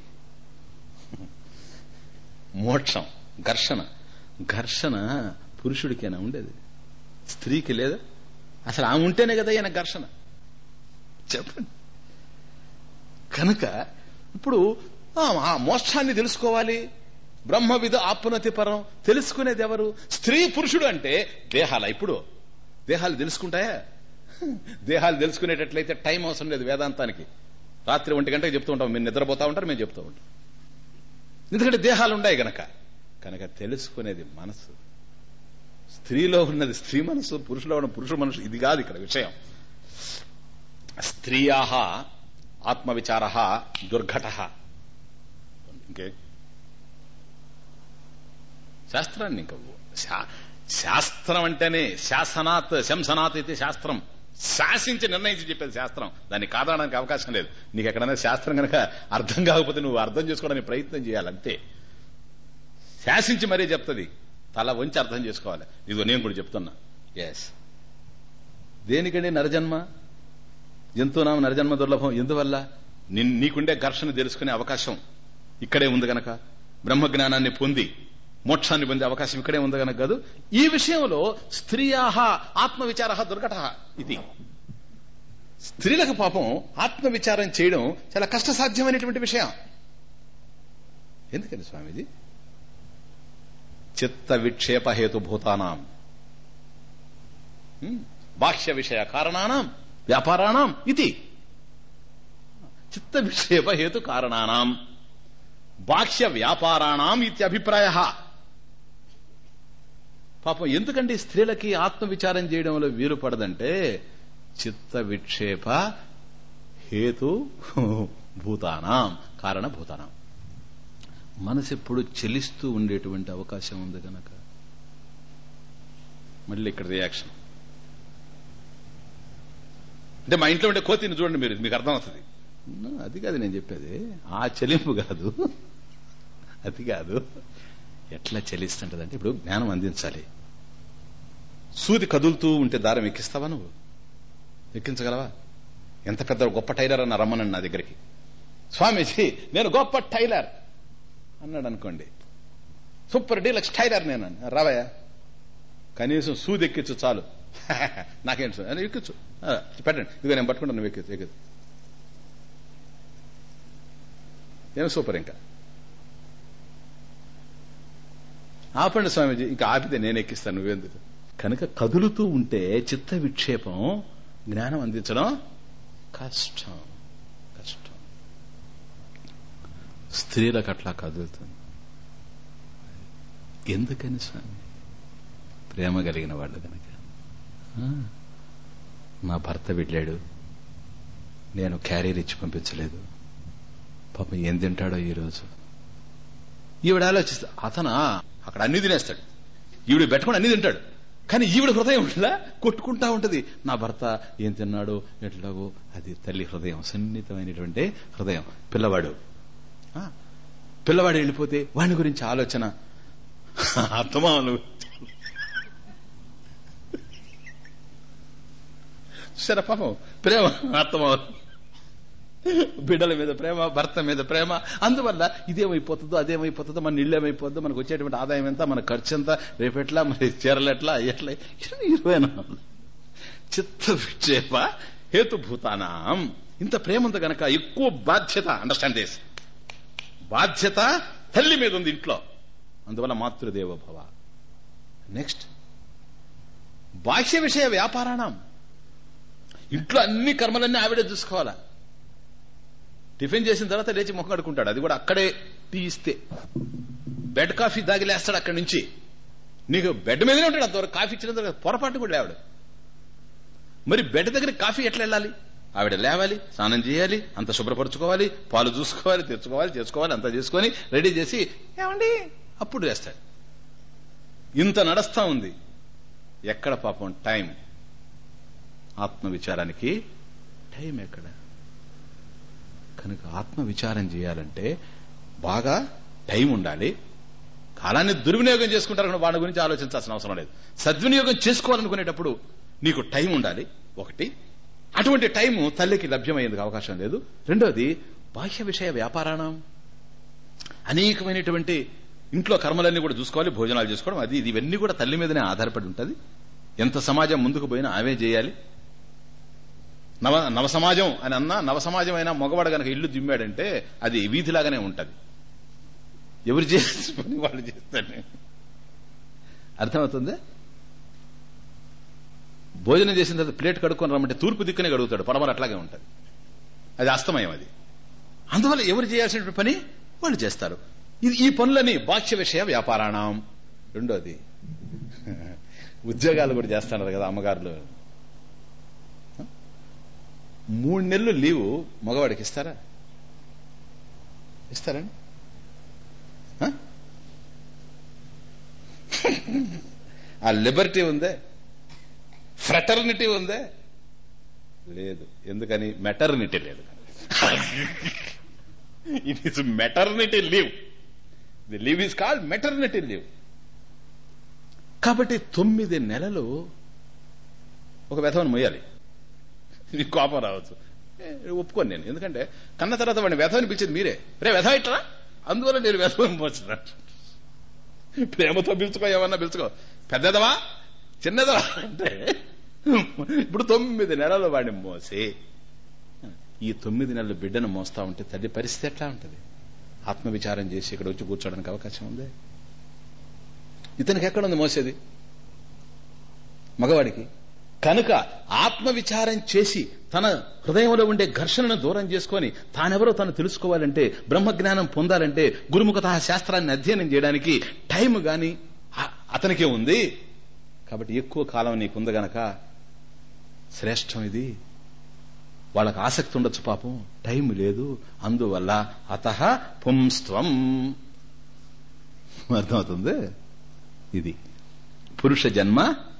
మోక్షం, ఘర్షణ. ఘర్షణ పురుషుడికేనా ఉండేది? స్త్రీకి లేదా? అసలు ఆమె ఉంటేనే కదా ఈయన ఘర్షణ. చెప్పండి. కనుక ఇప్పుడు ఆ మోక్షాన్ని తెలుసుకోవాలి. బ్రహ్మవిధ ఆప్నతి పరం. తెలుసుకునేది ఎవరు? స్త్రీ, పురుషుడు అంటే దేహాల. ఇప్పుడు దేహాలు తెలుసుకుంటాయా? దేహాలు తెలుసుకునేటట్లయితే టైం అవసరం లేదు వేదాంతానికి. రాత్రి ఒంటి గంటకి చెప్తూ ఉంటాం, మీరు నిద్రపోతా ఉంటారు, మేము చెప్తూ ఉంటాం. ఎందుకంటే దేహాలు ఉన్నాయి గనక. కనుక తెలుసుకునేది మనసు. స్త్రీలో ఉన్నది స్త్రీ మనసు, పురుషులో ఉన్న పురుష మనసు. ఇది కాదు ఇక్కడ విషయం. స్త్రీయా ఆత్మవిచార దుర్ఘట. ఇంకే శాస్త్రాన్ని ఇంకా శాస్త్రం అంటేనే శాసనాత్ శంసనాత్ అయితే శాస్త్రం. శాసించి నిర్ణయించి చెప్పేది శాస్త్రం. దాన్ని కాదనడానికి అవకాశం లేదు. నీకు ఎక్కడైనా శాస్త్రం కనుక అర్థం కాకపోతే నువ్వు అర్థం చేసుకోవడానికి ప్రయత్నం చేయాలంతే. శాసించి మరీ చెప్తుంది, తల వంచి అర్థం చేసుకోవాలి. ఇదిగో నేను కూడా చెప్తున్నా. ఎస్, దేనికండి నరజన్మ? జంతువునాం నరజన్మ దుర్లభం. ఎందువల్ల? నీకుండే ఘర్షణ తెలుసుకునే అవకాశం ఇక్కడే ఉంది గనక. బ్రహ్మజ్ఞానాన్ని పొంది మోక్షాన్ని పొందే అవకాశం ఇక్కడే ఉంది కనుక కాదు. ఈ విషయంలో స్త్రీయాహ ఆత్మవిచార దుర్ఘట. ఇది స్త్రీలకు పాపం ఆత్మవిచారం చేయడం చాలా కష్టసాధ్యమైనటువంటి విషయం. ఎందుకని స్వామీజీ? చిత్త విక్షేప హేతుభూతానాం బాహ్య విషయ కారణానాం వ్యాపారాణం ఇది. చిత్త విక్షేప హేతు కారణానాం బాహ్య వ్యాపారాణం ఇది అభిప్రాయ. పాపం ఎందుకండి స్త్రీలకి ఆత్మవిచారం చేయడంలో వీలు పడదంటే చిత్త విక్షేప హేతు భూతానాం కారణభూతానాం. మనసు ఎప్పుడు చెలిస్తూ ఉండేటువంటి అవకాశం ఉంది కనుక. మళ్ళీ ఇక్కడ రియాక్షన్ అంటే మా ఇంట్లో ఉండే కోతిని చూడండి మీరు, మీకు అర్థమవుతుంది. అది కాదు నేను చెప్పేది, ఆ చెలింపు కాదు, అది కాదు. ఎట్లా చెలిస్తుంటదంటే ఇప్పుడు జ్ఞానం అందించాలి. సూది కదులుతూ ఉంటే దారం ఎక్కిస్తావా? నువ్వు ఎక్కించగలవా? ఎంత పెద్ద గొప్ప టైలర్ అన్న రమ్మనండి నా దగ్గరికి. స్వామీజీ నేను గొప్ప టైలర్ అన్నాడు అనుకోండి, సూపర్ డీలక్స్ టైలర్ నేను. రావయ్యా, కనీసం సూది ఎక్కించు చాలు. నాకేం అని ఎక్కించు, పెట్టండి, ఇదిగో నేను పట్టుకుంటాను, నువ్వు ఎక్కించు ఎక్కించు ఏం సూపర్. ఇంకా ఆపండి స్వామీజీ, ఇంకా ఆపితే నేను ఎక్కిస్తాను, నువ్వెందుకు. కనుక కదులుతూ ఉంటే చిత్త విక్షేపం జ్ఞానం అందించడం కష్టం కష్టం. స్త్రీలకు అట్లా కదులుతుంది. ఎందుకని స్వామి? ప్రేమ కలిగిన వాళ్ళు కనుక. నా భర్త వెళ్ళాడు, నేను క్యారియర్ ఇచ్చి పంపించలేదు, పాపం ఏం తింటాడో ఈరోజు. ఈవిడ ఆలోచిస్తా, అతనా అక్కడ అన్ని తినేస్తాడు, ఈవిడ పెట్టుకుని అన్ని తింటాడు, కానీ ఈవిడ హృదయం ఇట్లా కొట్టుకుంటా ఉంటది, నా భర్త ఏం తిన్నాడో ఎట్లాగో. అది తల్లి హృదయం, సున్నితమైనటువంటి హృదయం. పిల్లవాడు పిల్లవాడు వెళ్ళిపోతే వాడి గురించి ఆలోచన. అర్థమాను సరే, పాపం ప్రేమ అర్థమవును, బిడ్డల మీద ప్రేమ, భర్త మీద ప్రేమ. అందువల్ల ఇదేమైపోతుందో అదేమైపోతుందో, మన ఇల్లు ఏమైపోతుందో, మనకు వచ్చేటువంటి ఆదాయం ఎంత, మన ఖర్చు ఎంత, రేపెట్లా, మరి చీరలెట్లా, ఎట్లా, ఇరవై నాలుగు చిత్త విక్షేప హేతుభూతానాం. ఇంత ప్రేమ ఉంది గనక ఎక్కువ బాధ్యత. Understand this. బాధ్యత తల్లి మీద ఉంది ఇంట్లో, అందువల్ల మాతృదేవ భవ. నెక్స్ట్ బాహ్య విషయ వ్యాపారాణం. ఇంట్లో అన్ని కర్మలన్నీ ఆవిడే చూసుకోవాలా. టిఫిన్ చేసిన తర్వాత లేచి ముఖం కడుకుంటాడు, అది కూడా అక్కడే టీ ఇస్తే. బెడ్ కాఫీ దాగి లేస్తాడు అక్కడి నుంచి. నీకు బెడ్ మీదనే ఉంటాడు అంతవరకు, కాఫీ ఇచ్చిన తర్వాత పొరపాటు కూడా లేవాడు. మరి బెడ్ దగ్గర కాఫీ ఎట్లా వెళ్ళాలి? ఆవిడ లేవాలి, స్నానం చేయాలి, అంత శుభ్రపరచుకోవాలి, పాలు చూసుకోవాలి, తెచ్చుకోవాలి, చేసుకోవాలి, అంతా చేసుకొని రెడీ చేసి ఏమండి అప్పుడు వేస్తాడు. ఇంత నడుస్తా ఉంది. ఎక్కడ పాపం టైం? ఆత్మవిచారానికి టైం ఎక్కడ? కనుక ఆత్మవిచారం చేయాలంటే బాగా టైం ఉండాలి. కాలాన్ని దుర్వినియోగం చేసుకుంటారు, వాడి గురించి ఆలోచించాల్సిన అవసరం లేదు. సద్వినియోగం చేసుకోవాలనుకునేటప్పుడు నీకు టైం ఉండాలి. ఒకటి, అటువంటి టైం తల్లికి లభ్యమయ్యేందుకు అవకాశం లేదు. రెండోది బాహ్య విషయ వ్యాపారాణం. అనేకమైనటువంటి ఇంట్లో కర్మలన్నీ కూడా చూసుకోవాలి, భోజనాలు చేసుకోవడం, అది ఇది ఇవన్నీ కూడా తల్లి మీదనే ఆధారపడి ఉంటుంది. ఎంత సమాజం ముందుకు పోయినా ఆమె చేయాలి. నవ నవ సమాజం అని అన్నా, నవ సమాజం అయినా మగవాడు గనక ఇల్లు దిమ్మాడంటే అది వీధిలాగానే ఉంటది. ఎవరు చేసే పని వాళ్ళు చేస్తాడు. అర్థమవుతుంది? భోజనం చేసిన తర్వాత ప్లేట్ కడుక్కొని రమ్మంటే తూర్పు దిక్కునే కడుగుతాడు, పడమర అట్లాగే ఉంటది. అది అస్తమయం. అది అందువల్ల ఎవరు చేయాల్సిన పని వాళ్ళు చేస్తారు. ఇది ఈ పనులని బాహ్య విషయ వ్యాపారాణం. రెండోది ఉద్యోగాలు కూడా చేస్తున్నారు కదా అమ్మగారులు. మూడు నెలలు లీవు మగవాడికి ఇస్తారా? ఇస్తారండి? ఆ లిబర్టీ ఉందే, ఫ్రెటర్నిటీ ఉందే? లేదు. ఎందుకని? మెటర్నిటీ లేదు. It is maternity leave. The leave is called maternity leave. కాబట్టి తొమ్మిది నెలలు ఒక వెధవను మొయ్యాలి. నీకు కోపం రావచ్చు, ఒప్పుకోను నేను. ఎందుకంటే కన్న తర్వాత వాడిని వెధవని పిలిచేది మీరే. రే వెధవ ఇట్లా అందువల్ల నేను వెధవని మోసిన. ప్రేమతో పిలుచుకో, ఏమన్నా పిలుచుకో, పెద్దదవా చిన్నదవా అంటే ఇప్పుడు తొమ్మిది నెలలు వాడిని మోసి ఈ తొమ్మిది నెలల బిడ్డను మోస్తా ఉంటే తల్లి పరిస్థితి ఎట్లా ఉంటుంది? ఆత్మవిచారం చేసి ఇక్కడ వచ్చి కూర్చోడానికి అవకాశం ఉంది? ఇతనికి ఎక్కడుంది మోసేది? మగవాడికి. కనుక ఆత్మవిచారం చేసి తన హృదయంలో ఉండే ఘర్షణను దూరం చేసుకొని తానెవరో తను తెలుసుకోవాలంటే, బ్రహ్మజ్ఞానం పొందాలంటే, గురుముఖత శాస్త్రాన్ని అధ్యయనం చేయడానికి టైం గాని అతనికే ఉంది. కాబట్టి ఎక్కువ కాలం నీకుంది గనక శ్రేష్టం ఇది. వాళ్ళకి ఆసక్తి ఉండొచ్చు, పాపం టైం లేదు. అందువల్ల అతః పుంస్త్వం. అర్థమవుతుంది? ఇది పురుష జన్మ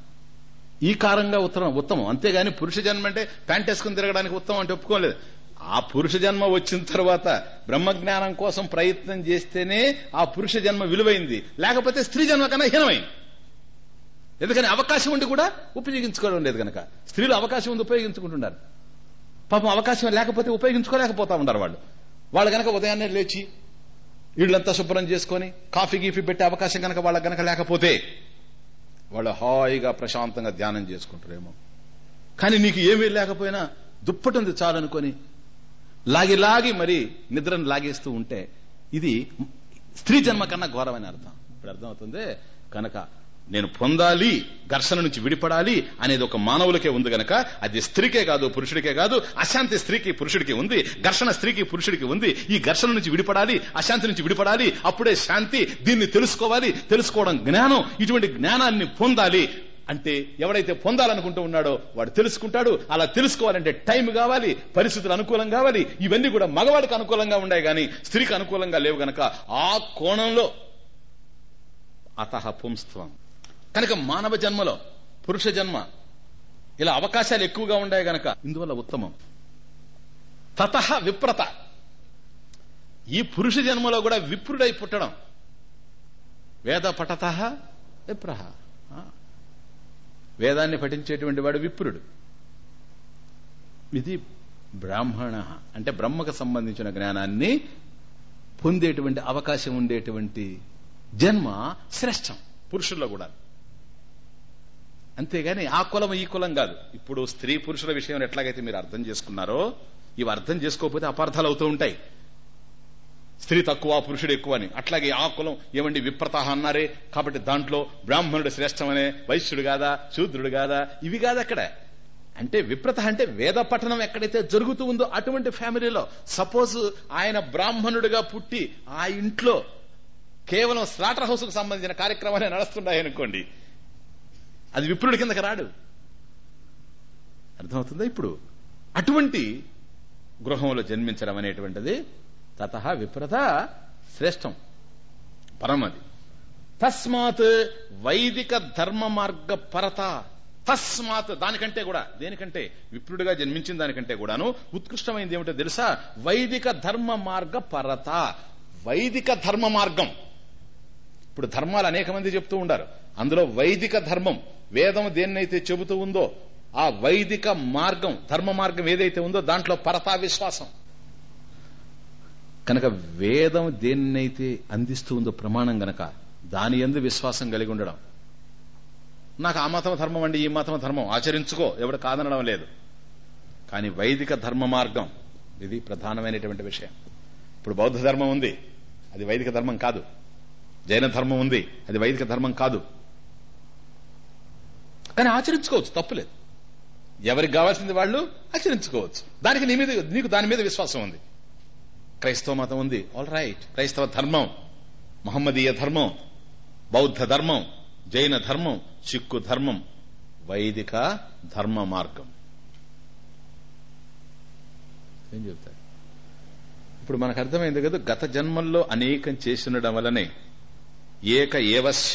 ఈ కారంగా ఉత్తరం ఉత్తమం. అంతేగాని పురుష జన్మ అంటే ప్యాంట్ వేసుకుని తిరగడానికి ఉత్తమం అంటే ఒప్పుకోలేదు. ఆ పురుష జన్మ వచ్చిన తర్వాత బ్రహ్మజ్ఞానం కోసం ప్రయత్నం చేస్తేనే ఆ పురుష జన్మ విలువైంది, లేకపోతే స్త్రీ జన్మ కన్నా హీనమైంది. ఎందుకని అవకాశం ఉండి కూడా ఉపయోగించుకోవడం లేదు కనుక. స్త్రీలు అవకాశం ఉంది ఉపయోగించుకుంటున్నారు, పాపం అవకాశం లేకపోతే ఉపయోగించుకోలేకపోతా ఉంటారు వాళ్ళు. వాళ్ళు గనక ఉదయాన్నే లేచి ఇళ్లంతా శుభ్రం చేసుకుని కాఫీ గీఫీ పెట్టే అవకాశం కనుక వాళ్ళకి గనక లేకపోతే వాళ్ళు హాయిగా ప్రశాంతంగా ధ్యానం చేసుకుంటారేమో. కానీ నీకు ఏమీ లేకపోయినా దుప్పటుంది చాలనుకొని లాగి లాగి మరి నిద్రను లాగేస్తూ ఉంటే ఇది స్త్రీ జన్మ కన్నా ఘోరమని అర్థం. ఇప్పుడు అర్థమవుతుంది. కనుక నేను పొందాలి, ఘర్షణ నుంచి విడిపడాలి అనేది ఒక మానవులకే ఉంది గనక అది స్త్రీకే కాదు పురుషుడికే కాదు. అశాంతి స్త్రీకి పురుషుడికి ఉంది, ఘర్షణ స్త్రీకి పురుషుడికి ఉంది. ఈ ఘర్షణ నుంచి విడిపడాలి, అశాంతి నుంచి విడిపడాలి, అప్పుడే శాంతి. దీన్ని తెలుసుకోవాలి, తెలుసుకోవడం జ్ఞానం. ఇటువంటి జ్ఞానాన్ని పొందాలి అంటే ఎవడైతే పొందాలనుకుంటూ ఉన్నాడో వాడు తెలుసుకుంటాడు. అలా తెలుసుకోవాలంటే టైం కావాలి, పరిస్థితులు అనుకూలం కావాలి. ఇవన్నీ కూడా మగవాడికి అనుకూలంగా ఉన్నాయి కానీ స్త్రీకి అనుకూలంగా లేవు గనక ఆ కోణంలో అతః పుంస్త్వం. కనుక మానవ జన్మలో పురుష జన్మ ఇలా అవకాశాలు ఎక్కువగా ఉన్నాయి గనక ఇందువల్ల ఉత్తమం. తతః విప్రత. ఈ పురుష జన్మలో కూడా విప్రుడై పుట్టడం. వేద పఠతః విప్రః. వేదాన్ని పఠించేటువంటి వాడు విప్రుడు. ఇది బ్రాహ్మణ అంటే బ్రహ్మకు సంబంధించిన జ్ఞానాన్ని పొందేటువంటి అవకాశం ఉండేటువంటి జన్మ శ్రేష్టం పురుషుల్లో కూడా. అంతేగాని ఆ కులం ఈ కులం కాదు. ఇప్పుడు స్త్రీ పురుషుల విషయం ఎట్లాగైతే మీరు అర్థం చేసుకున్నారో ఇవి అర్థం చేసుకోకపోతే అపార్థాలు అవుతూ ఉంటాయి. స్త్రీ తక్కువ పురుషుడు ఎక్కువ అని. అట్లాగే ఆ కులం ఏమండి విప్రత అన్నారే కాబట్టి దాంట్లో బ్రాహ్మణుడు శ్రేష్టమనే, వైశ్యుడు కాదా శూద్రుడు కాదా, ఇవి కాదు అక్కడ. అంటే విప్రత అంటే వేద పఠనం ఎక్కడైతే జరుగుతూ ఉందో అటువంటి ఫ్యామిలీలో. సపోజ్ ఆయన బ్రాహ్మణుడిగా పుట్టి ఆ ఇంట్లో కేవలం స్లాటర్ హౌస్ కు సంబంధించిన కార్యక్రమాలే నడుస్తున్నాయనుకోండి, అది విప్రుడి కిందకి రాడు. అర్థమవుతుందా? ఇప్పుడు అటువంటి గృహంలో జన్మించడం అనేటువంటిది తతః విప్రత శ్రేష్టం, పరమది. తస్మాత్ వైదిక ధర్మ మార్గ పరత. తస్మాత్ దానికంటే కూడా, దేనికంటే విప్రుడిగా జన్మించిన దానికంటే కూడాను ఉత్కృష్టమైంది ఏమిటో తెలుసా? వైదిక ధర్మ మార్గ పరత. వైదిక ధర్మ మార్గం. ఇప్పుడు ధర్మాలు అనేక మంది చెప్తూ ఉండారు. అందులో వైదిక ధర్మం, వేదం దేన్నైతే చెబుతూ ఉందో ఆ వైదిక మార్గం, ధర్మ మార్గం ఏదైతే ఉందో దాంట్లో పరతా విశ్వాసం. కనుక వేదం దేన్నైతే అందిస్తూ ఉందో ప్రమాణం గనక దాని యందు విశ్వాసం కలిగి ఉండడం. నాకు ఆ మతం ధర్మం అండి, ఈ మతం ధర్మం ఆచరించుకో, ఎవడు కాదనడం లేదు. కానీ వైదిక ధర్మ మార్గం ఇది ప్రధానమైనటువంటి విషయం. ఇప్పుడు బౌద్ధ ధర్మం ఉంది, అది వైదిక ధర్మం కాదు. జైన ధర్మం ఉంది, అది వైదిక ధర్మం కాదు. కానీ ఆచరించుకోవచ్చు, తప్పులేదు. ఎవరికి కావాల్సింది వాళ్ళు ఆచరించుకోవచ్చు. దానికి నీ మీద, నీకు దాని మీద విశ్వాసం ఉంది. క్రైస్తవ మతం ఉంది, ఆల్ రైట్, క్రైస్తవ ధర్మం, మహమ్మదీయ ధర్మం, బౌద్ధ ధర్మం, జైన ధర్మం, సిక్కు ధర్మం, వైదిక ధర్మ మార్గం. ఏం చెప్తారు? ఇప్పుడు మనకు అర్థమైంది కదా, గత జన్మల్లో అనేకం చేస్తుండడం వల్లనే ఏక ఏవశ్య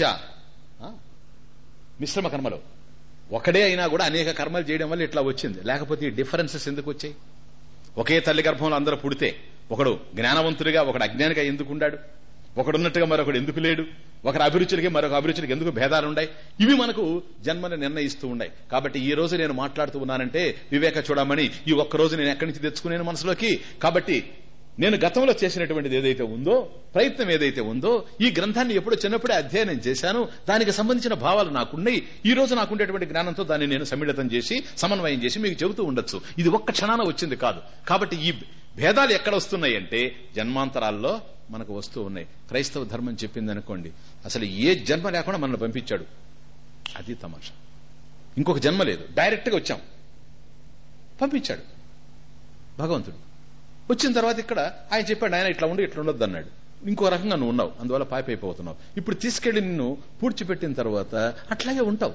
మిశ్రమ కర్మలు ఒకడే అయినా కూడా అనేక కర్మలు చేయడం వల్ల ఇట్లా వచ్చింది. లేకపోతే ఈ డిఫరెన్సెస్ ఎందుకు వచ్చాయి? ఒకే తల్లి గర్భంలో అందరూ పుడితే ఒకడు జ్ఞానవంతుడిగా ఒకడు అజ్ఞానిగా ఎందుకు ఉండాడు? ఒకడున్నట్టుగా మరొకడు ఎందుకు లేడు? ఒకరి అభిరుచులకి మరొక అభిరుచులకి ఎందుకు భేదాలు ఉన్నాయి? ఇవి మనకు జన్మను నిర్ణయిస్తూ ఉన్నాయి. కాబట్టి ఈ రోజు నేను మాట్లాడుతూ ఉన్నానంటే వివేక చూడమని ఈ ఒక్క రోజు నేను ఎక్కడి నుంచి తెచ్చుకునేను మనసులోకి. కాబట్టి నేను గతంలో చేసినటువంటిది ఏదైతే ఉందో, ప్రయత్నం ఏదైతే ఉందో, ఈ గ్రంథాన్ని ఎప్పుడో చిన్నప్పుడే అధ్యయనం చేశాను, దానికి సంబంధించిన భావాలు నాకున్నాయి. ఈ రోజు నాకుండేటువంటి జ్ఞానంతో దాన్ని నేను సమ్మిళితం చేసి సమన్వయం చేసి మీకు చెబుతూ ఉండొచ్చు. ఇది ఒక్క క్షణాన వచ్చింది కాదు. కాబట్టి ఈ భేదాలు ఎక్కడ వస్తున్నాయి అంటే జన్మాంతరాల్లో మనకు వస్తూ ఉన్నాయి. క్రైస్తవ ధర్మం చెప్పింది అనుకోండి, అసలు ఏ జన్మ లేకుండా మనల్ని పంపించాడు. అది తమాషా. ఇంకొక జన్మ లేదు, డైరెక్ట్ గా వచ్చాం, పంపించాడు భగవంతుడు. వచ్చిన తర్వాత ఇక్కడ ఆయన చెప్పాడు, ఆయన ఇట్లా ఉండి ఇట్లా ఉండొద్దు అన్నాడు. ఇంకో రకంగా నువ్వు ఉన్నావు, అందువల్ల పాపైపోతున్నావు. ఇప్పుడు తీసుకెళ్లి నిన్ను పూడ్చిపెట్టిన తర్వాత అట్లాగే ఉంటావు.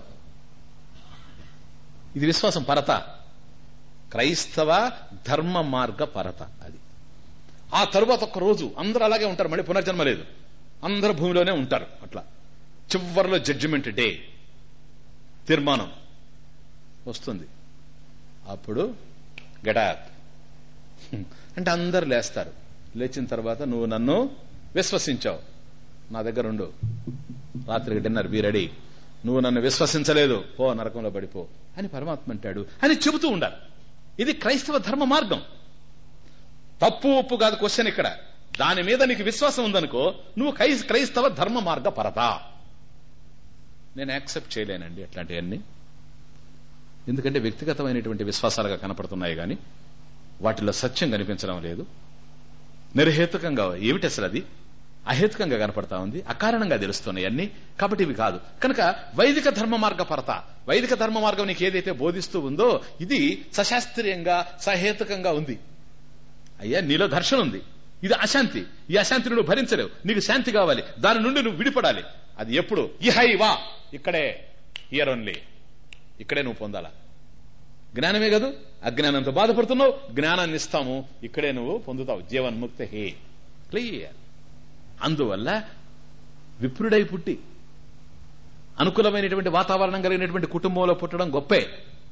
ఇది విశ్వాసం పరత, క్రైస్తవ ధర్మ మార్గ పరత. అది ఆ తరువాత ఒక్క రోజు అందరూ అలాగే ఉంటారు, మళ్ళీ పునర్జన్మ లేదు, అందరూ భూమిలోనే ఉంటారు. అట్లా చివరిలో జడ్జిమెంట్ డే, తీర్మానం వస్తుంది. అప్పుడు గెటాప్ అంటే అందరు లేస్తారు. లేచిన తర్వాత నువ్వు నన్ను విశ్వసించావు, నా దగ్గర ఉండు, రాత్రికి డిన్నర్ బీ రెడీ. నువ్వు నన్ను విశ్వసించలేదు, పో నరకంలో పడిపో అని పరమాత్మ అంటాడు అని చెబుతూ ఉండాలి. ఇది క్రైస్తవ ధర్మ మార్గం. తప్పు ఒప్పు కాదు క్వశ్చన్ ఇక్కడ. దాని మీద నీకు విశ్వాసం ఉందనుకో, నువ్వు క్రైస్తవ ధర్మ మార్గ పరత. నేను యాక్సెప్ట్ చేయలేనండి అట్లాంటివన్నీ, ఎందుకంటే వ్యక్తిగతమైనటువంటి విశ్వాసాలుగా కనపడుతున్నాయి కానీ వాటిలో సత్యం కనిపించడం లేదు. నిర్హేతుకంగా, ఏమిటి అసలు అది అహేతుకంగా కనపడతా ఉంది, అకారణంగా తెలుస్తున్నాయి అన్ని. కాబట్టి ఇవి కాదు. కనుక వైదిక ధర్మ మార్గ పరత, వైదిక ధర్మ మార్గం నీకు ఏదైతే బోధిస్తూ ఉందో ఇది సశాస్త్రీయంగా సహేతుకంగా ఉంది. అయ్యా నీలో ఘర్షణ ఉంది, ఇది అశాంతి, ఈ అశాంతిని నువ్వు భరించలేవు, నీకు శాంతి కావాలి, దాని నుండి నువ్వు విడిపడాలి. అది ఎప్పుడు? ఇహైవా, ఇక్కడే, హియర్ ఓన్లీ, ఇక్కడే నువ్వు పొందాలా. జ్ఞానమే కాదు, అజ్ఞానంతో బాధపడుతున్నావు, జ్ఞానాన్ని ఇస్తాము, ఇక్కడే నువ్వు పొందుతావు జీవన్ముక్త. హే క్లియర్. అందువల్ల విప్రుడై పుట్టి అనుకూలమైనటువంటి వాతావరణం కలిగినటువంటి కుటుంబంలో పుట్టడం గొప్పే.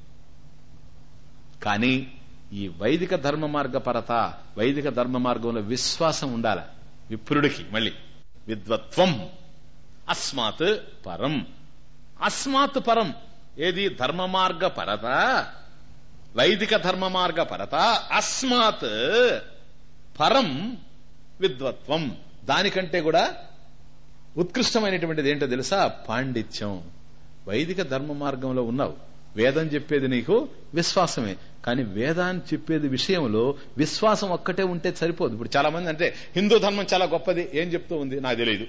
కానీ ఈ వైదిక ధర్మ మార్గ పరత, వైదిక ధర్మ మార్గంలో విశ్వాసం ఉండాలి విప్రుడికి. మళ్ళీ విద్వత్వం అస్మాత్ పరం, అస్మాత్ పరం ఏది? ధర్మ మార్గ పరత, వైదిక ధర్మ మార్గ పరత, అస్మాత్ పరం విద్వత్వం. దానికంటే కూడా ఉత్కృష్టమైనటువంటిది ఏంటో తెలుసా? పాండిత్యం. వైదిక ధర్మ మార్గంలో ఉన్నావు, వేదం చెప్పేది నీకు విశ్వాసమే, కానీ వేదాన్ని చెప్పేది విషయంలో విశ్వాసం ఒక్కటే ఉంటే సరిపోదు. ఇప్పుడు చాలా మంది అంటే హిందూ ధర్మం చాలా గొప్పది, ఏం చెప్తూ ఉంది నాకు తెలియదు.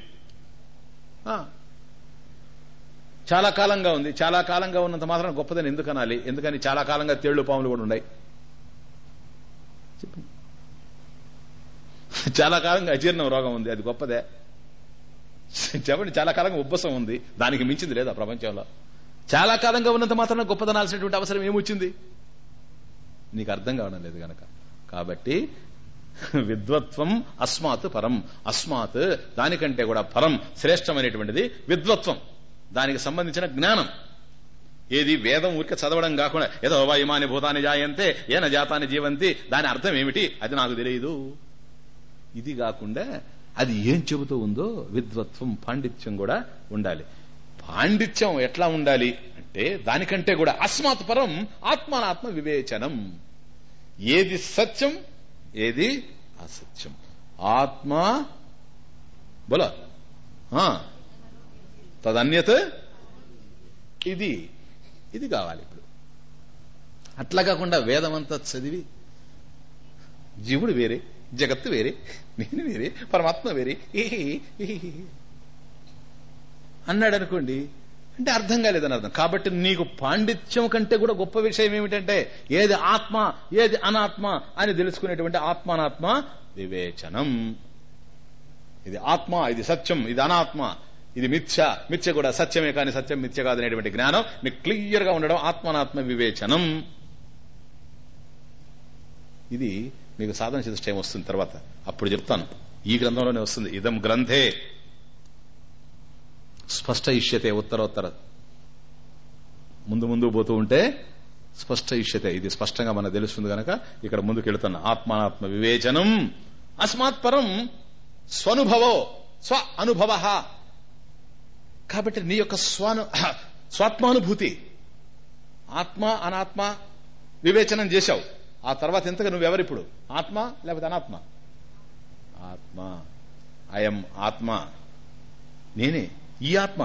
చాలా కాలంగా ఉంది, చాలా కాలంగా ఉన్నంత మాత్రం గొప్పదని ఎందుకు అనాలి? ఎందుకని చాలా కాలంగా తేళ్లు పాములు కూడా ఉన్నాయి. చెప్పండి. చాలా కాలంగా అజీర్ణం రోగం ఉంది, అది గొప్పదే? చెప్పండి. చాలా కాలంగా ఉబ్బసం ఉంది, దానికి మించింది లేదా ప్రపంచంలో? చాలా కాలంగా ఉన్నంత మాత్రం గొప్పదనాల్సినటువంటి అవసరం ఏమొచ్చింది? నీకు అర్థం కావడం లేదు గనక. కాబట్టి విద్వత్వం అస్మాత్ పరం, అస్మాత్ దానికంటే కూడా పరం శ్రేష్టమైనటువంటిది విద్వత్వం, దానికి సంబంధించిన జ్ఞానం. ఏది? వేదం ఊరికే చదవడం కాకుండా ఏదో ఇమాని భూతాన్ని జాయంతే ఏన జాతాన్ని జీవంతి, దాని అర్థం ఏమిటి అది నాకు తెలియదు, ఇది కాకుండా అది ఏం చెబుతూ ఉందో విద్వత్వం, పాండిత్యం కూడా ఉండాలి. పాండిత్యం ఎట్లా ఉండాలి అంటే దానికంటే కూడా అస్మాత్ పరం ఆత్మానాత్మ వివేచనం. ఏది సత్యం, ఏది అసత్యం, ఆత్మ బోల తదన్యత్, ఇది ఇది కావాలి ఇప్పుడు. అట్లా కాకుండా వేదమంతా చదివి జీవుడు వేరే, జగత్తు వేరే, నేను వేరే, పరమాత్మ వేరే అన్నాడు అనుకోండి, అంటే అర్థం కాలేదని అర్థం. కాబట్టి నీకు పాండిత్యం కంటే కూడా గొప్ప విషయం ఏమిటంటే ఏది ఆత్మ ఏది అనాత్మ అని తెలుసుకునేటువంటి ఆత్మానాత్మ వివేచనం. ఇది ఆత్మ, ఇది సత్యం, ఇది అనాత్మ, ఇది మిథ్య, మిథ్య కూడా సత్యమే కానీ సత్యం మిథ్య కాదనేటువంటి జ్ఞానం మీకు క్లియర్ గా ఉండడం ఆత్మానాత్మ వివేచనం. ఇది మీకు సాధన చేసే టైం వస్తుంది తర్వాత, అప్పుడు చెప్తాను. ఈ గ్రంథంలోనే వస్తుంది. ఇదం గ్రంథే స్పష్ట ఇష్యతే ఉత్తరోత్తర, ముందు ముందు పోతూ ఉంటే స్పష్ట ఇష్యతే, ఇది స్పష్టంగా మనకు తెలుస్తుంది కనుక ఇక్కడ ముందుకు వెళుతున్న ఆత్మానాత్మ వివేచనం. అస్మాత్ పరం స్వనుభవో స్వ అనుభవ. కాబట్టి నీ యొక్క స్వాను స్వాత్మానుభూతి, ఆత్మ అనాత్మ వివేచనం చేశావు. ఆ తర్వాత ఎంతగా నువ్వెవరిప్పుడు? ఆత్మ లేకపోతే అనాత్మ? ఆత్మ. అయం ఆత్మ, నేనే ఈ ఆత్మ.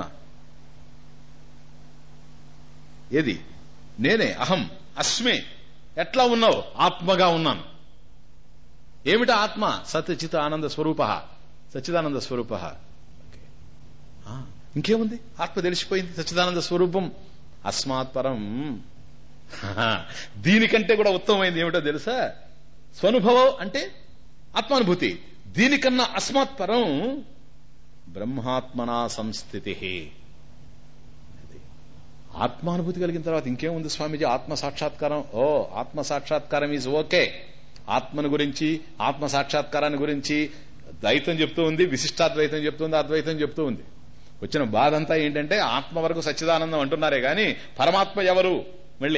ఏది? నేనే. అహం అస్మే. ఎట్లా ఉన్నావు? ఆత్మగా ఉన్నాను. ఏమిటా ఆత్మ? సత్ చిత్ ఆనంద స్వరూప, సచ్చిదానంద స్వరూప. ఇంకేముంది? ఆత్మ తెలిసిపోయింది, సచ్చిదానంద స్వరూపం. అస్మాత్ పరం. దీనికంటే కూడా ఉత్తమమైంది ఏమిటో తెలుసా? స్వనుభవం అంటే ఆత్మానుభూతి. దీనికన్నా అస్మాత్ పరం బ్రహ్మాత్మనా సంస్థితి. ఆత్మానుభూతి కలిగిన తర్వాత ఇంకేముంది స్వామీజీ? ఆత్మ సాక్షాత్కారం. ఓ, ఆత్మ సాక్షాత్కారం ఈజ్ ఓకే. ఆత్మను గురించి, ఆత్మ సాక్షాత్కారాన్ని గురించి ద్వైతం చెప్తూ ఉంది, విశిష్టాద్వైతం చెప్తుంది, అద్వైతం చెప్తూ ఉంది. వచ్చిన బాధ అంతా ఏంటంటే ఆత్మ వరకు సచ్చిదానందం అంటున్నారే గాని పరమాత్మ ఎవరు? మళ్ళీ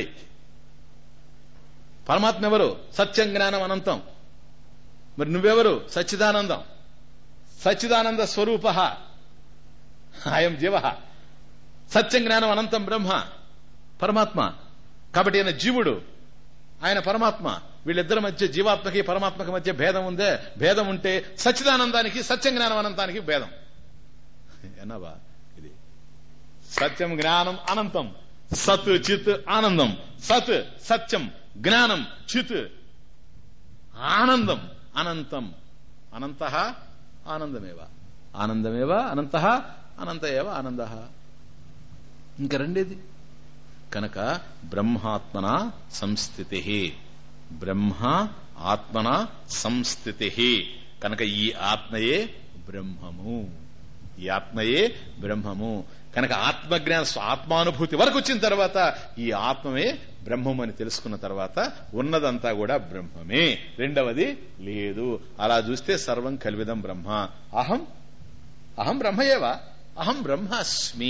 పరమాత్మ ఎవరు? సత్యం జ్ఞానం అనంతం. మరి నువ్వెవరు? సచ్చిదానందం. సచ్చిదానంద స్వరూప అయం జీవ. సత్యం జ్ఞానం అనంతం బ్రహ్మ పరమాత్మ. కాబట్టి ఆయన జీవుడు, ఆయన పరమాత్మ. వీళ్ళిద్దరి మధ్య, జీవాత్మకి పరమాత్మకి మధ్య భేదం ఉందే? భేదం ఉంటే సచ్చిదానందానికి సత్యం జ్ఞానం అనంతానికి భేదం. ఎన్నవా ఇది? సత్యం జ్ఞానం అనంతం, సత్ చిత్ ఆనందం. సత్ సత్యం, జ్ఞానం చిత్ ఆనందం. అనంతం అనంత ఆనందమేవ, ఆనందమేవ అనంత అనంత ఏవ ఆనంద. ఇంక రెండేది. కనుక బ్రహ్మాత్మన సంస్థితి. బ్రహ్మ ఆత్మన సంస్థితి. కనుక ఈ ఆత్మయే బ్రహ్మము. ఈ ఆత్మయే బ్రహ్మము. కనుక ఆత్మజ్ఞాన ఆత్మానుభూతి వరకు వచ్చిన తర్వాత ఈ ఆత్మమే బ్రహ్మం అని తెలుసుకున్న తర్వాత ఉన్నదంతా కూడా బ్రహ్మమే, రెండవది లేదు. అలా చూస్తే సర్వం కల్విదం బ్రహ్మ. అహం అహం బ్రహ్మయేవా, అహం బ్రహ్మాస్మి.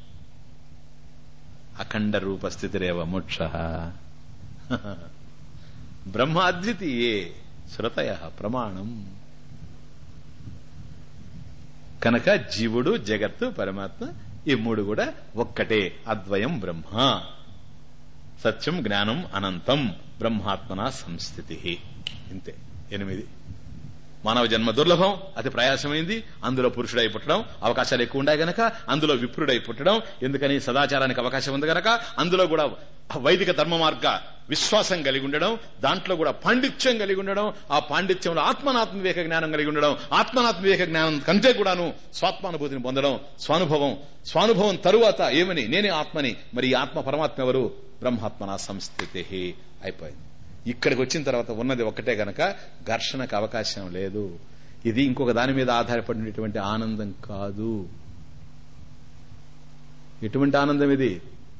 అఖండ రూపస్థితిరేవ మోక్ష. బ్రహ్మ అద్వితీయే శ్రుతయ ప్రమాణం. కనుక జీవుడు, జగత్తు, పరమాత్మ ఈ మూడు కూడా ఒక్కటే. అద్వయం బ్రహ్మ. సత్యం జ్ఞానం అనంతం బ్రహ్మాత్మన సంస్థితి. ఇంతే. ఎనిమిది. మానవ జన్మ దుర్లభం, అతి ప్రయాసమైంది. అందులో పురుషుడై పుట్టడం అవకాశాలు ఎక్కువ ఉన్నాయి గనక అందులో విప్రుడై పుట్టడం. ఎందుకని? సదాచారానికి అవకాశం ఉంది గనక. అందులో కూడా వైదిక ధర్మ మార్గ విశ్వాసం కలిగి ఉండడం, దాంట్లో కూడా పాండిత్యం కలిగి ఉండడం, ఆ పాండిత్యంలో ఆత్మనాత్మ వివేక జ్ఞానం కలిగి ఉండడం, ఆత్మనాత్మ వివేక జ్ఞానం కంటే కూడాను స్వాత్మానుభూతిని పొందడం. స్వానుభవం. స్వానుభవం తరువాత ఏమని? నేనే ఆత్మని. మరి ఈ ఆత్మ పరమాత్మ ఎవరు? బ్రహ్మాత్మన సంస్థితి. అయిపోయింది. ఇక్కడికి వచ్చిన తర్వాత ఉన్నది ఒక్కటే గనక ఘర్షణకు అవకాశం లేదు. ఇది ఇంకొక దాని మీద ఆధారపడినటువంటి ఆనందం కాదు. ఎటువంటి ఆనందం ఇది?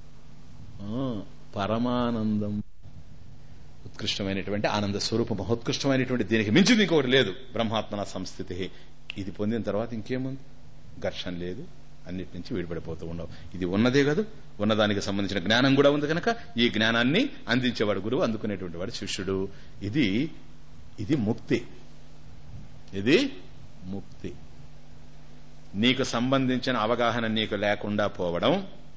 పరమానందం. ఉత్కృష్టమైనటువంటి ఆనంద స్వరూపం, మహోత్కృష్టమైనటువంటి దీనికి మించింది ఇంకొకటి లేదు. బ్రహ్మాత్మన సంస్థితి. ఇది పొందిన తర్వాత ఇంకేముంది? ఘర్షణ లేదు, అన్నిటి నుంచి విడిపడిపోతూ ఉండవు. ఇది ఉన్నదే కాదు, ఉన్నదానికి సంబంధించిన జ్ఞానం కూడా ఉంది కనుక ఈ జ్ఞానాన్ని అందించేవాడు గురువు, అందుకునేటువంటి వాడు శిష్యుడు. ఇది ఇది ముక్తి. ఇది ముక్తి. నీకు సంబంధించిన అవగాహన నీకు లేకుండా పోవడం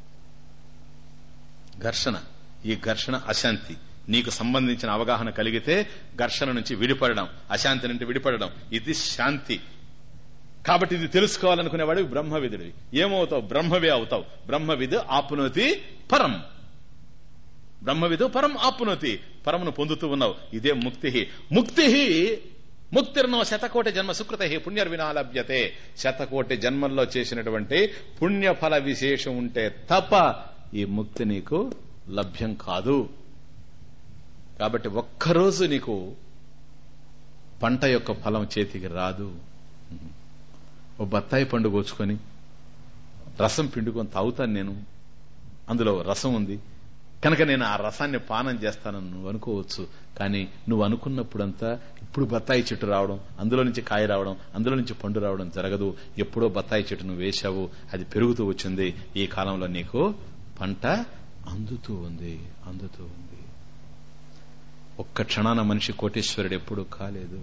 ఘర్షణ. ఈ ఘర్షణ అశాంతి. నీకు సంబంధించిన అవగాహన కలిగితే ఘర్షణ నుంచి విడిపడడం, అశాంతి నుండి విడిపడడం, ఇది శాంతి. కాబట్టి ఇది తెలుసుకోవాలనుకునేవాడు బ్రహ్మవిధుడు. ఏమవుతావు? బ్రహ్మవే అవుతావు. బ్రహ్మవిధు ఆప్నోతి పరం. బ్రహ్మవిధు పరం ఆప్నోతి. పరమును పొందుతూ ఉన్నావు. ఇదే ముక్తి. ముక్తి ముక్తిర్నో శతకోటి జన్మ సుకృత పుణ్యర్వినా లభ్యతే. శతకోటి జన్మల్లో చేసినటువంటి పుణ్యఫల విశేషం ఉంటే తప్ప ఈ ముక్తి నీకు లభ్యం కాదు. కాబట్టి ఒక్కరోజు నీకు పంట యొక్క ఫలం చేతికి రాదు. ఓ బత్తాయి పండు కోసుకొని రసం పిండుకొని తాగుతాను నేను, అందులో రసం ఉంది కనుక నేను ఆ రసాన్ని పానం చేస్తానని నువ్వు అనుకోవచ్చు. కానీ నువ్వు అనుకున్నప్పుడంతా ఇప్పుడు బత్తాయి చెట్టు రావడం, అందులో నుంచి కాయ రావడం, అందులో నుంచి పండు రావడం జరగదు. ఎప్పుడో బత్తాయి చెట్టు నువ్వు వేశావు, అది పెరుగుతూ వచ్చింది. ఈ కాలంలో నీకు పంట అందుతూ ఉంది అందుతూ ఉంది ఒక్క క్షణాన మనిషి కోటీశ్వరుడు ఎప్పుడూ కాలేదు.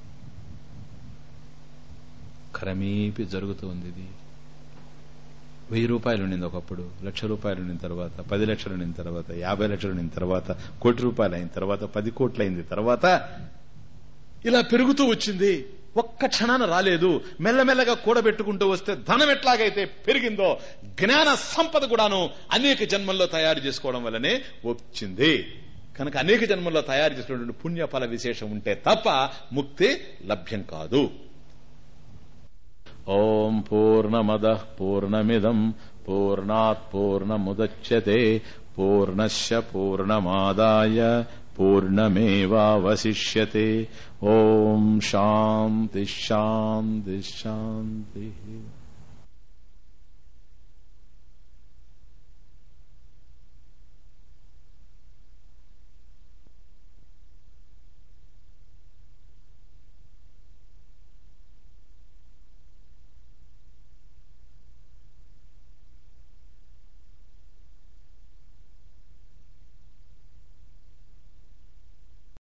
క్రమేపీ జరుగుతూ ఉంది. ఇది వెయ్యి రూపాయలు ఉండింది ఒకప్పుడు, లక్ష రూపాయలు ఉండిన తర్వాత, పది లక్షలు ఉండిన తర్వాత, యాభై లక్షలు ఉండిన తర్వాత, కోటి రూపాయలు అయిన తర్వాత, పది కోట్లు అయింది తర్వాత ఇలా పెరుగుతూ వచ్చింది. ఒక్క క్షణాన రాలేదు. మెల్లమెల్లగా కూడబెట్టుకుంటూ వస్తే ధనం ఎట్లాగైతే పెరిగిందో జ్ఞాన సంపద కూడాను అనేక జన్మల్లో తయారు చేసుకోవడం వల్లనే వచ్చింది. కనుక అనేక జన్మల్లో తయారు చేసినటువంటి పుణ్యఫల విశేషం ఉంటే తప్ప ముక్తి లభ్యం కాదు. ఓం పూర్ణమదః పూర్ణమిదం పూర్ణాత్ పూర్ణముదచ్యతే పూర్ణస్య పూర్ణమాదాయ పూర్ణమేవావశిష్యతే. ఓం శాంతి శాంతి శాంతి.